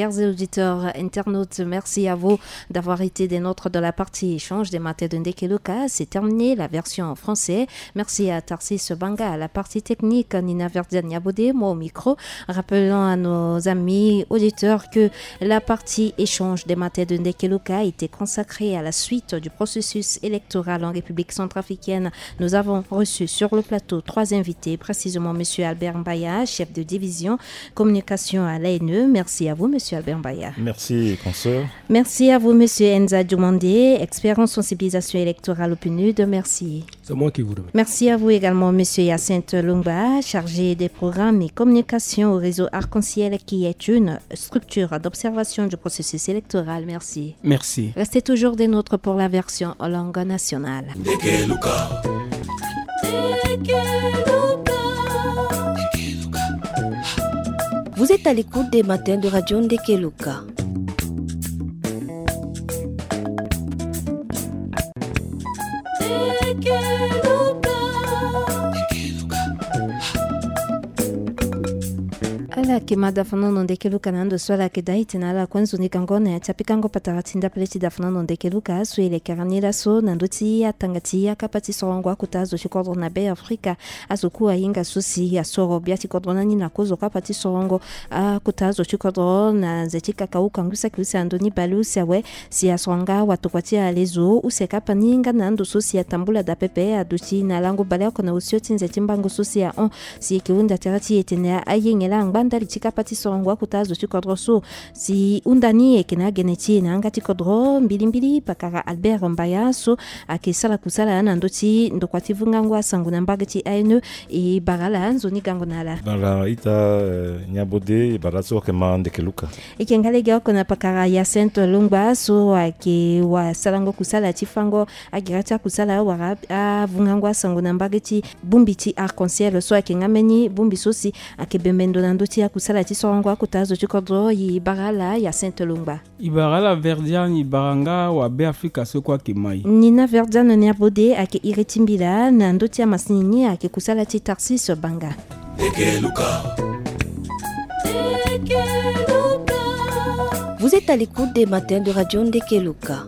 auditeurs, internautes, merci à vous d'avoir été des nôtres de la partie échange des matins de Ndekeluka. C'est terminé la version en français. Merci à Tarsis Banga à la partie technique, Nina Verdian-Yabodé, moi au micro. Rappelons à nos amis auditeurs que la partie échange des matins de Ndekeluka a été consacrée à la suite du processus électoral en République centrafricaine. Nous avons reçu sur le plateau trois invités, précisément M. Albert Mbaya, chef de division communication à l'A N E. Merci à vous, M. Albert Mbaya. Merci, consoeur. Merci à vous, M. Enza Dumondé, expert en sensibilisation électorale au P N U D. Merci. C'est moi qui vous remercie. Merci à vous également, M. Hyacinthe Lungba, chargé des programmes et communications au réseau Arc-en-Ciel, qui est une structure d'observation du processus électoral. Merci. Merci. Restez toujours des nôtres pour la version en langue nationale. Ndekeluka. Vous êtes à l'écoute des matins de Radio Ndekeluka. Ala kimada fanono Ndekeluka nando swala kedaiti na ala kwanzu nikangone chapikango pataratinda pleti da fanono Ndekeluka suele karanira so nandoti atangati akapati sorongo akutazo chikodro na be Afrika azuku inga susi ya soro biati kodro nani na kozo kapati sorongo akutazo chikodro na zetika kauka ngusa kusa andoni balusi awe si asonga watukwati alezo useka paninga nando susi ya tambula da pepe aduti na lango balea kona usioti nzetimbango susi ya on si kiunda terati etene ayengela banda litika pati sorongo kutazo chikodro so si undani ekena geneti na ngati kodro mbilimbili pakara Albert Mbaya so akisala kusala na ndoti ndokwati vungangwa sanguna mbagati aine e barala nzoni gangonala Bara ita uh, Nyabode bara so kema Ndekeluka. Ikengale gyo kona pakara Hyacinthe Lungba so ake wa salango kusala tifango agirata kusala wara a vungangwa sanguna mbagati bumbiti arc-en-ciel so ake ngameni bumbi sosi ake bembendo na ndoti ya kusala tisorongo akutazo chikodro yi barala Hyacinthe Lungba. Ibarala Verdian Ibaranga wa be Afrika so kwa kimai. Nina Verdian Nyabode ake iretimbila na ndoti ya masinini ake kusala ti Tarsis Banga. Ndekeluka. Vous êtes à l'écoute des matins de Radio Ndekeluka.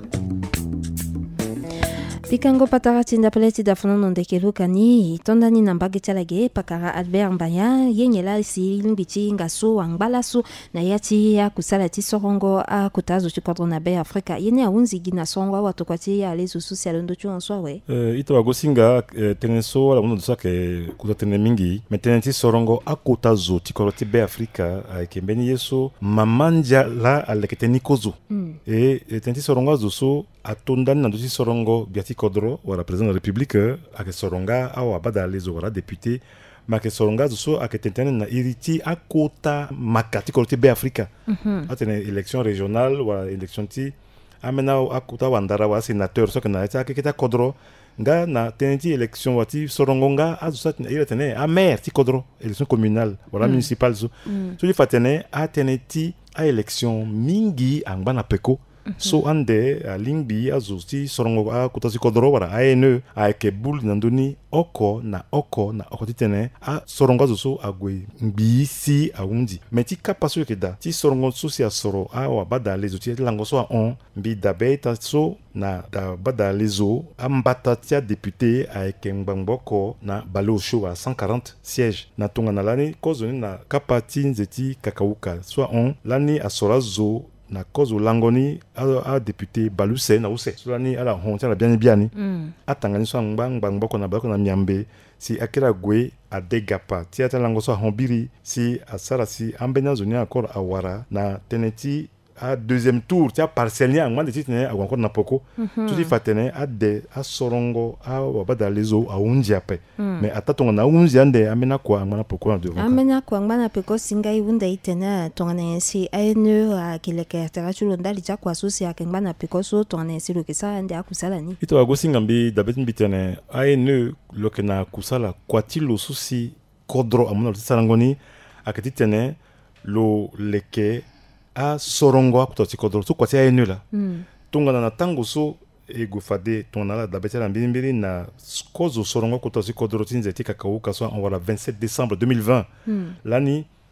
Pikango patarati ndapeleti da fonono Ndekeluka ni tondani na mbagetalage pakara Albert Mbaya yenyela si lumbiti ngaso angbala so na yati ya kusala ti sorongo a kutazo chikodro na be Afrika yene aunzi gina songo wa tokwati ya lezo social ndo tu enswa we Uh, ita wagosinga uh, teneso wala mundo sake kuzatene mingi meteneti sorongo akutazo tikoroti be Afrika uh, kembeni yeso mamanja la aleketeni kozo mm. e, e teneti sorongo azoso atondani na dosi sorongo biati kodro wala président de la République ake soronga awa bada lezo wala député make soronga zoso ake tentene na iriti akota makati koroti be Afrika mm-hmm. atene élection régionale wala élection ti amena akuta wandara wa sénateur so kana ta keta kodro nga na tenenti élection wati sorongo nga azusa ila tene a maire ti kodro élection communale wala mm. municipale so mm. so li fatene a tenenti a élection mingi angba peko mm-hmm. so ande a lingbi azusti sorongo a kutasi kodro wala A N E a ke bul nandoni oko na oko na oko titene a sorongo azuso agwe mbi si a undi meti kapaso keda ti sorongo so si a soro a wa bada lezo ti lango so a on mbi dabe ta so na da bada lezo ambata tia député a ke mbangboko na balo show à cent quarante sièges na tonga na lani kozoni na kapati nzeti kakauka so on lani a sorazo na cause langoni a, a député baluse na use solani ala honta la bien biani mm. atangani so ngbang bang boko na bako na miambe si akira gwe a degapa ti ata lango so hombiri si asara si ambena zoni encore awara na teneti a deuxième tour tia parcelle ya ngande titene a encore na poko mm-hmm. tout fatene a de a sorongo a wabada lezo a unji ape mm. mais atatonga na unji ande amena kwa ngana poko na devant amena kwa ngana peko singa iunda itena tonga na si A N E a kileke terachulo ndali cha kwa sosi ya ngana peko so tonga na si lokesa ande akusala ni ito agosinga mbi dabet mbitene A N E lokena kusala kwa tilo sosi kodro amuna tsarangoni akatitene lo leke a sorongo akutoti kodro so kwati A N E la mm. tongana na tango so ego fade tongana la dabetela mbilimbili na kozo sorongo akutoti kodro tinze tika kauka so en wala vingt-sept décembre deux mille vingt mm. lani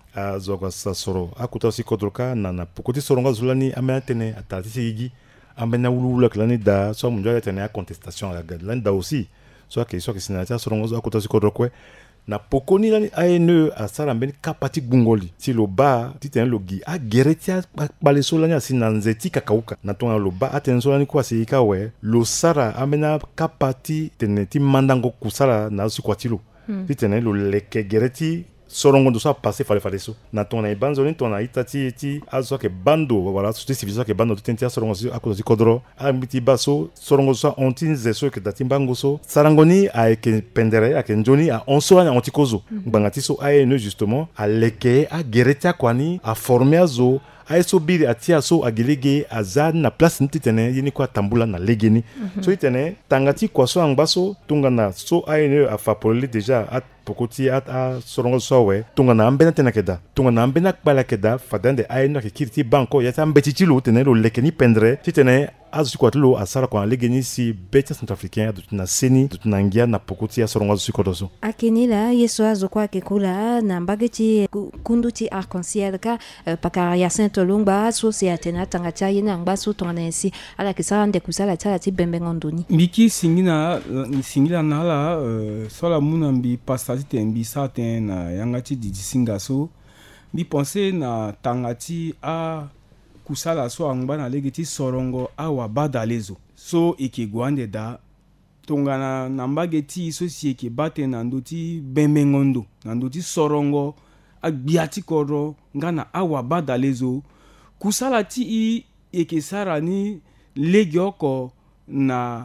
a zoga sa soro akuta si kodroka na na pokoti soronga zulani amena tene atati sigi amena wulu klani da so munjo ya tene a contestation la gadlan da aussi so que so que sinata soronga akuta si kodrokwe na pokoni lani aene asara mbeni kapati bungoli si lo ba titen logi a geretia bale solani asinanzeti kakauka na tona lo ba atenso lani kwa sika we lo sara amena kapati teneti mandango kusala na su kwatilo hmm. titen lo leke gereti sorongo dosa passer fale fale so na tona ibanzo tona itati ti azo ke bando voilà so civilisation ke bando tentia sorongo a kozi kodro a miti baso sorongo so ontinze so ke datimbango so sarangoni a ke pendere a ke njoni a onso a ontikozo bangati so a ne justement a leke a geretia kwani a former azo a so biri atia so agilege azan na place ntitene yini kwa tambula na legeni mm-hmm. so itene tangati kwa so angbaso tungana so a ne a fapoli déjà at pokoti at a sorongo sowe tungana ambena tena keda tungana ambena kbala keda fadande a ne ke kirti banko yata mbetitilo tene lo lekeni pendre titene azu kwa tulo asara kwa legeni si beta centrafricain na seni na ngia na pokoti ya sorongo azu kwa doso akenila yeso azu kwa kekula na mbageti kunduti arc-en-ciel ka uh, pakara ya Saint-Olongba so se atena tangata yina ngba so tonanesi ala kisala nde kusala tala ti bembe ngondoni mbiki singina singila na la uh, sola muna mbi pasati tembi saten na yangati di singa so mbi penser na tangati a kusala so angba na legiti sorongo awa badalezo so ike gwande da tongana nambageti so si ike bate na ndoti bembengondo na ndoti sorongo agbiati koro ngana awa badalezo kusala ti i ike sara ni legioko na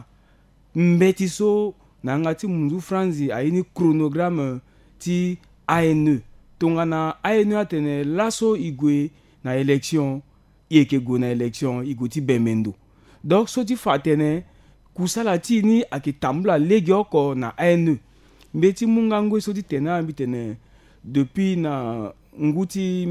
mbeti so na ngati mundu franzi ayini chronogramme ti A N E tongana A N E atene laso igwe na election yeke go na election igoti bemendo donc so ti fatene kusala ti ni ake tambula legi oko na A N E mbeti munga ngwe so ti tena mbitene depuis na nguti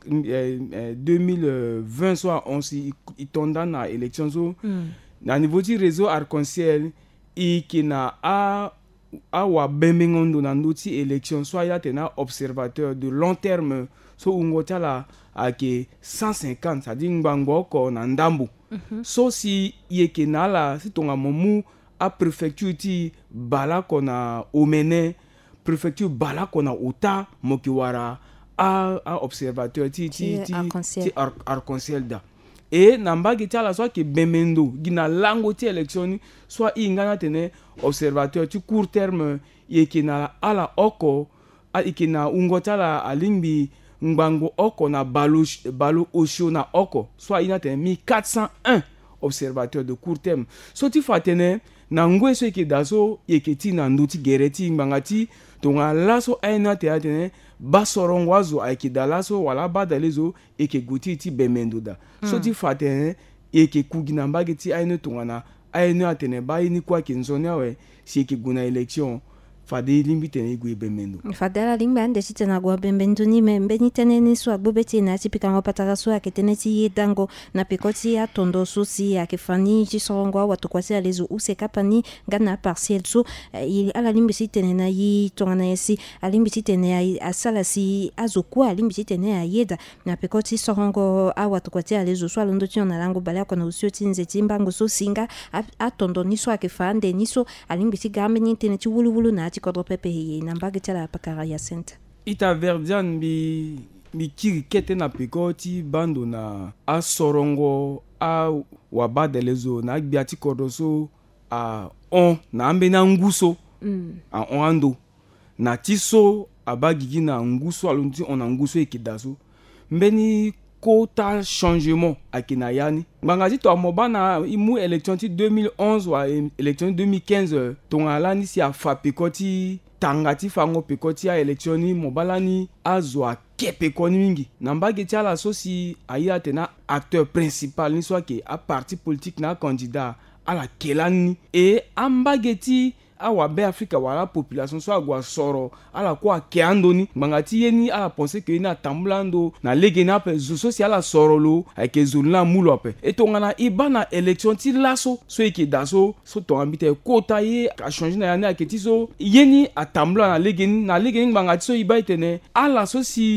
deux mille vingt so on si itonda na election so mm. na niveau ti réseau arc-en-ciel iki na a awa bemengondo na ndoti election so ya tena observateur de long terme so ungota la ake cent cinquante c'est-à-dire ngbango ko na ndambu mm-hmm. so si yeke na la si tonga momu a préfecture ti bala ko na omene préfecture bala ko na ota mokiwara a, a observateur ti ti ti ti arc-en-ciel da et nambagi ti ala so ke bemendo gina lango ti élection soit ingana tene observateur ti court terme yeke na ala oko a yeke na ungota la alingbi ngbango oko na balo balo osho na oko soit ina tene mille quatre cent un observateur de court terme so ti fatene na ngwe so yeke daso yeke ti na nduti gereti ngangati tonga laso aina te atene basorongo azo ayeke da laso wala badalezo eke guti ti bemendo da mm. so ti fatene eke kugi na mbage ti aina tonga na aina atene ba ini kwa ke nzoni awe si eke guna election fade limbi tene igwe bemendo fadala limbi ande si tena gwa bemendo ni me mbeni tene ni so agbobeti na ti pika ngopataka so ake tene ti yedango na pikoti ya tondo so si ake fani ti sorongo watu kwasi alezo use kapani ngana partiel so il ala limbi si tene na yi tonga na yesi alimbi si tene ya asala si azokwa alimbi si tene ya yeda na pikoti sorongo a watu kwasi alezo so alondo ti na lango bala ko na usio ti nze ti mbango so singa a tondo ni so ake fande ni so alimbi si gambe ni tene ti wulu wulu na ti kodro pepe hi na mbage tala pakara ya sente ita verdian bi bi kiri kete na pikoti bando na a sorongo a wabadelezo na gbiati kodro so a on na ambe na nguso mm. a on ando na tiso abagigi na nguso alunti on na nguso ekidaso mbeni kota changement akina yani bangaji to moba na imu election ti deux mille onze wa election deux mille quinze tonga lani si a fa pekoti tangati fango pekoti a election ni mobala ni azwa kepe koni mingi nambage ti ala so si aya tena acteur principal ni so ke a parti politique na candidat ala kelani et ambage ti awa be Afrika wala population so agwa soro ala kwa keandoni ngangati yeni ala penser que ina tambulando na lege na pe zo social ala soro lo ake zulna mulo pe etongana ibana election ti laso so eke daso so to ambite kota ye a changer na yana ke ti so yeni atambula na lege na lege ngangati so iba itene ala so si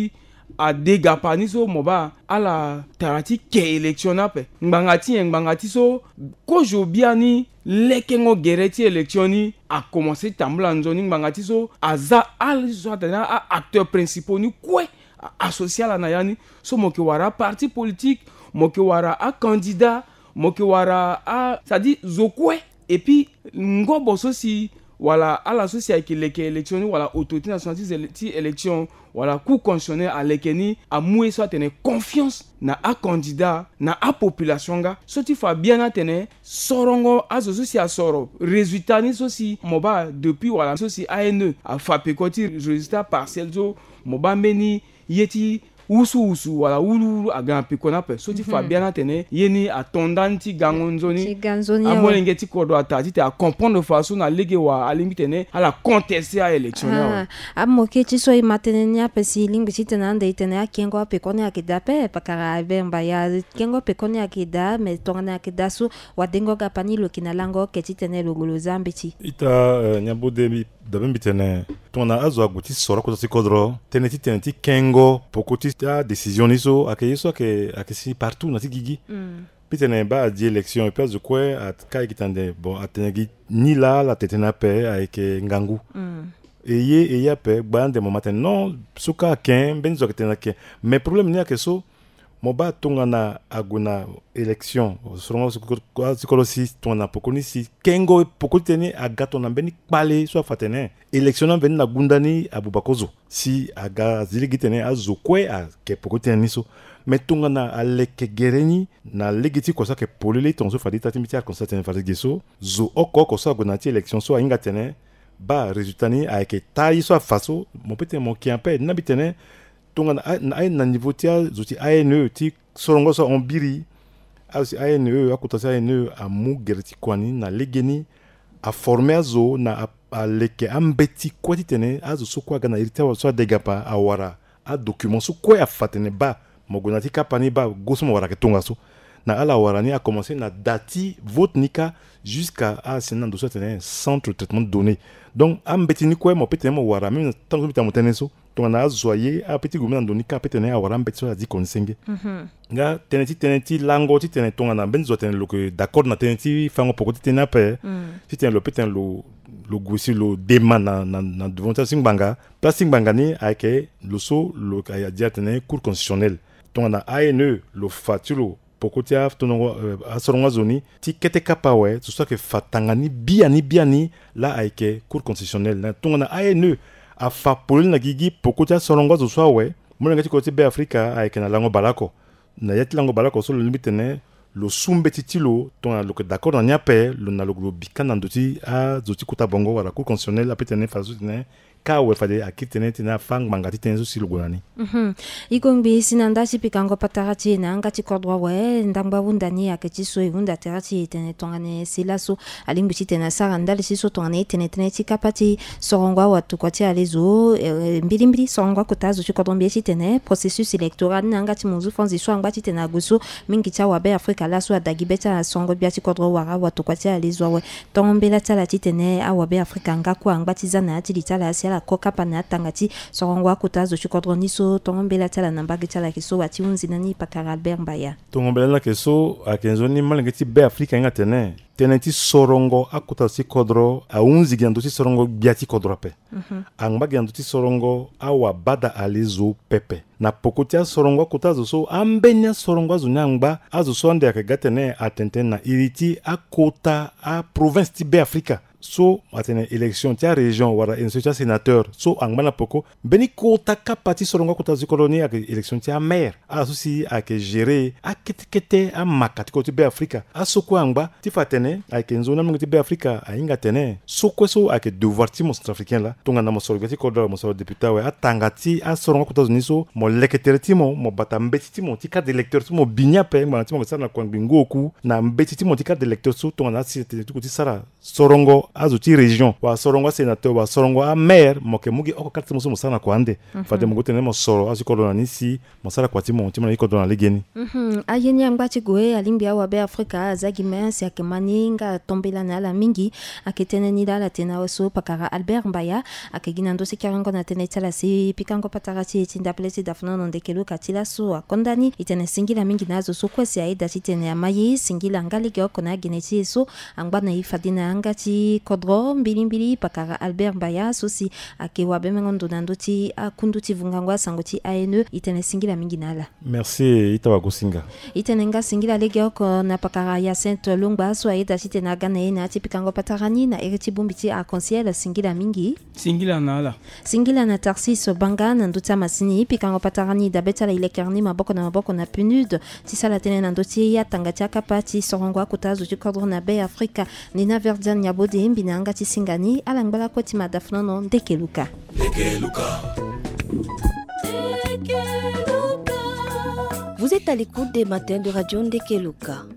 a dégapani so moba ala tarati ke élection ape ngangati ngangati so ko jobiani lekengo gereti élection ni a commencé tambla nzoni ngangati so aza al so atana a acteur principal ni kwe associé à la nayani so moki wara parti politique moki wara a candidat moki wara a ça dit zokwe et puis ngobo so si voilà à l'associé qui les élections voilà autorité nationale ti élection voilà cour constitutionnel à lekeni a moué soit tenir confiance na a candidat na a population ga so ti fa bien a tenir sorongo associé à soro résultat ni so si moba depuis voilà so si A N E a fa pekoti résultat partiel zo moba meni yeti usu usu wala ulu aga pikona pe so ti fa bien a tenir yeni a tondanti gangonzoni amolenge ti kodo atati te a comprendre façon na lege wa alimitene ala contester a élection ah amoke ti so imatenenya pe si lingi ti tenande itene akengo pe kone akida pe pakara bemba ya kengo pe kone akida me tongana akida so wadengo ga pani lo kinalango ke ti tene lo golo zambiti ita uh, nyabo de dabe bitene tona azo aguti soro ko ti kodro teneti teneti kengo pokoti ta décision ni so akeye so ke akesi partout na ti gigi mm. Pitene ba di élection et puis de quoi at kai kitande bon atenegi ni la la tetena pe avec ngangu mm. eye eye pe bande mo matin non suka ken ben zo ketena ke mais problème ni ke so mo ba tongana aguna élection sorongo sikolo si tona pokoni si kengo pokotene agato na beni pale so fatene élection na beni na gundani abubakozo si aga ziligitene azokwe a ke pokotene ni so mais tongana aleke gereni na legiti ko sa ke polele tonso fadi tati mitiar constate fadi geso zo oko ko sa gonati élection so inga tene ba résultat ni a ke tayi so faso mo pete mo ki ampe na bitene tongana ay na niveau tia zoti A N E ti sorongo so on biri asi A N E akuta sa A N E amu gerti kwani na legeni a former zo na a leke ambeti kwati tene azo so kwa gana irita so degapa awara a document so kwa ya fatene ba mogonati kapani ba gosomo wara ke tonga so na ala warani a commencé na dati vote nika jusqu'à a senan do so tene centre de traitement de données donc ambeti ni kwa mo pete mo wara même tant que mo tene so to na zoyer a petit goumena do nika pete ne a wara ambeti so a di konsenge mhm nga teneti teneti lango ti tene tonga na benzo tene lo que d'accord na teneti fango pokoti tene pe ti tene lo pete lo lo gosi lo dema na na na devant singbanga place singbanga ni ake lo so lo ya dia tene cour constitutionnelle tonga na A N E lo fatulo pokotia tonongo uh, asoronga zoni ti kete kapawe tout ça que fatangani biani biani la ake cour constitutionnelle na tonga na A N E a fa polil na gigi pokotia soronga zo swawe molenga ti koti be Afrika ake na lango balako na yati lango balako so lo limite ne lo sumbe titilo tonga lo que d'accord na nyape lo na lo bikana ndoti a zoti kuta bongo wala cour constitutionnelle apetene fa zotine ka we fade akitene tina fang mangati tenzo silugulani mhm igongbi sinanda chipikango patarati na ngati kodwa we ndamba wundani akati so wunda terati tene tongane silaso alimbuti tena sarandali siso tongane tene tene tikapati sorongwa watu kwati alezo mbili mbili sorongwa kotazo chikodombi tene processus électoral na ngati muzu fonzi so ngati tena guso mingi cha wabe Afrika laso adagibeta songo biati kodwa wara watu kwati alezo we tombela tala tene awabe Afrika ngakwa ngati zana ati litala asiala koka pana tangati sorongwa kotazo chikodroni so tombela tala nambagi tala kiso ati unzinani pakara Albert Mbaya tombela na keso akenzoni malengeti be Afrika nga tene tenenti sorongo akuta si kodro a unzi gyandu si sorongo biati kodro pe mm-hmm. Angba gyandu si sorongo awa bada alizo pepe na pokotia sorongo akuta so ambenya sorongo zunangba azo so ande akagatene atente na iriti akota a province ti be Afrika so atene élection tia région wala un sénateur so angmana poko beni kota kapati sorongo kota zikolonie ak élection tia maire a souci ak gérer aketekete a makati ko ti be Afrika a soko angba ti fatene ak nzona mungu ti be Afrika a inga tene soko so ak devoir ti mo centrafricain la tonga na mo sorgati ko do mo so député we atangati a sorongo kota zuniso mo leketere ti mo mo batambeti ti mo ti carte d'électeur ti mo binya pe mo ti mo sana kwa bingoku na mbeti ti mo ti carte d'électeur so tonga na si ti ko ti sara sorongo azuti région wa sorongo sénateur wa sorongo a maire moke mugi oko karte muso musana kwande fade mugote ne mosoro aziko nisi mosala kwati mo ntima iko dona legeni mhm ayeni ambati goe alimbia wa be Afrika zagi mensi akemaninga tombela na la mingi aketene ni dala tena oso pakara Albert Mbaya akegina ndosi karango na tene tala si pikango patarati tinda plesi dafno no ndekelo katila so kondani itene singila mingi nazo so kwesi aida titene amayi singila ngali gyoko na geneti so angba na ifadina angati kodro mbilimbili pakara Albert Mbaya sosi akewa bemengondo nandoti akunduti vungangwa sangoti A N E itene singila mingi nala. Merci itawa gosinga itene nga singila legioko na pakara ya Saint Lungba so aida titene gana na tipikango patarani na eriti bumbiti a conseil singila mingi singila nala singila na Tarsis Banga na nduta masini pikango patarani da betala ile karni maboko na maboko na punud tisala tene na ndoti ya tangatia kapati sorongwa kutazo tikodro na be Afrika nina verdian nyabode mbina ngati singani alangbala kwati madafnono ndekeluka Ndekeluka. Vous êtes à l'écoute des matins de Radio Ndekeluka.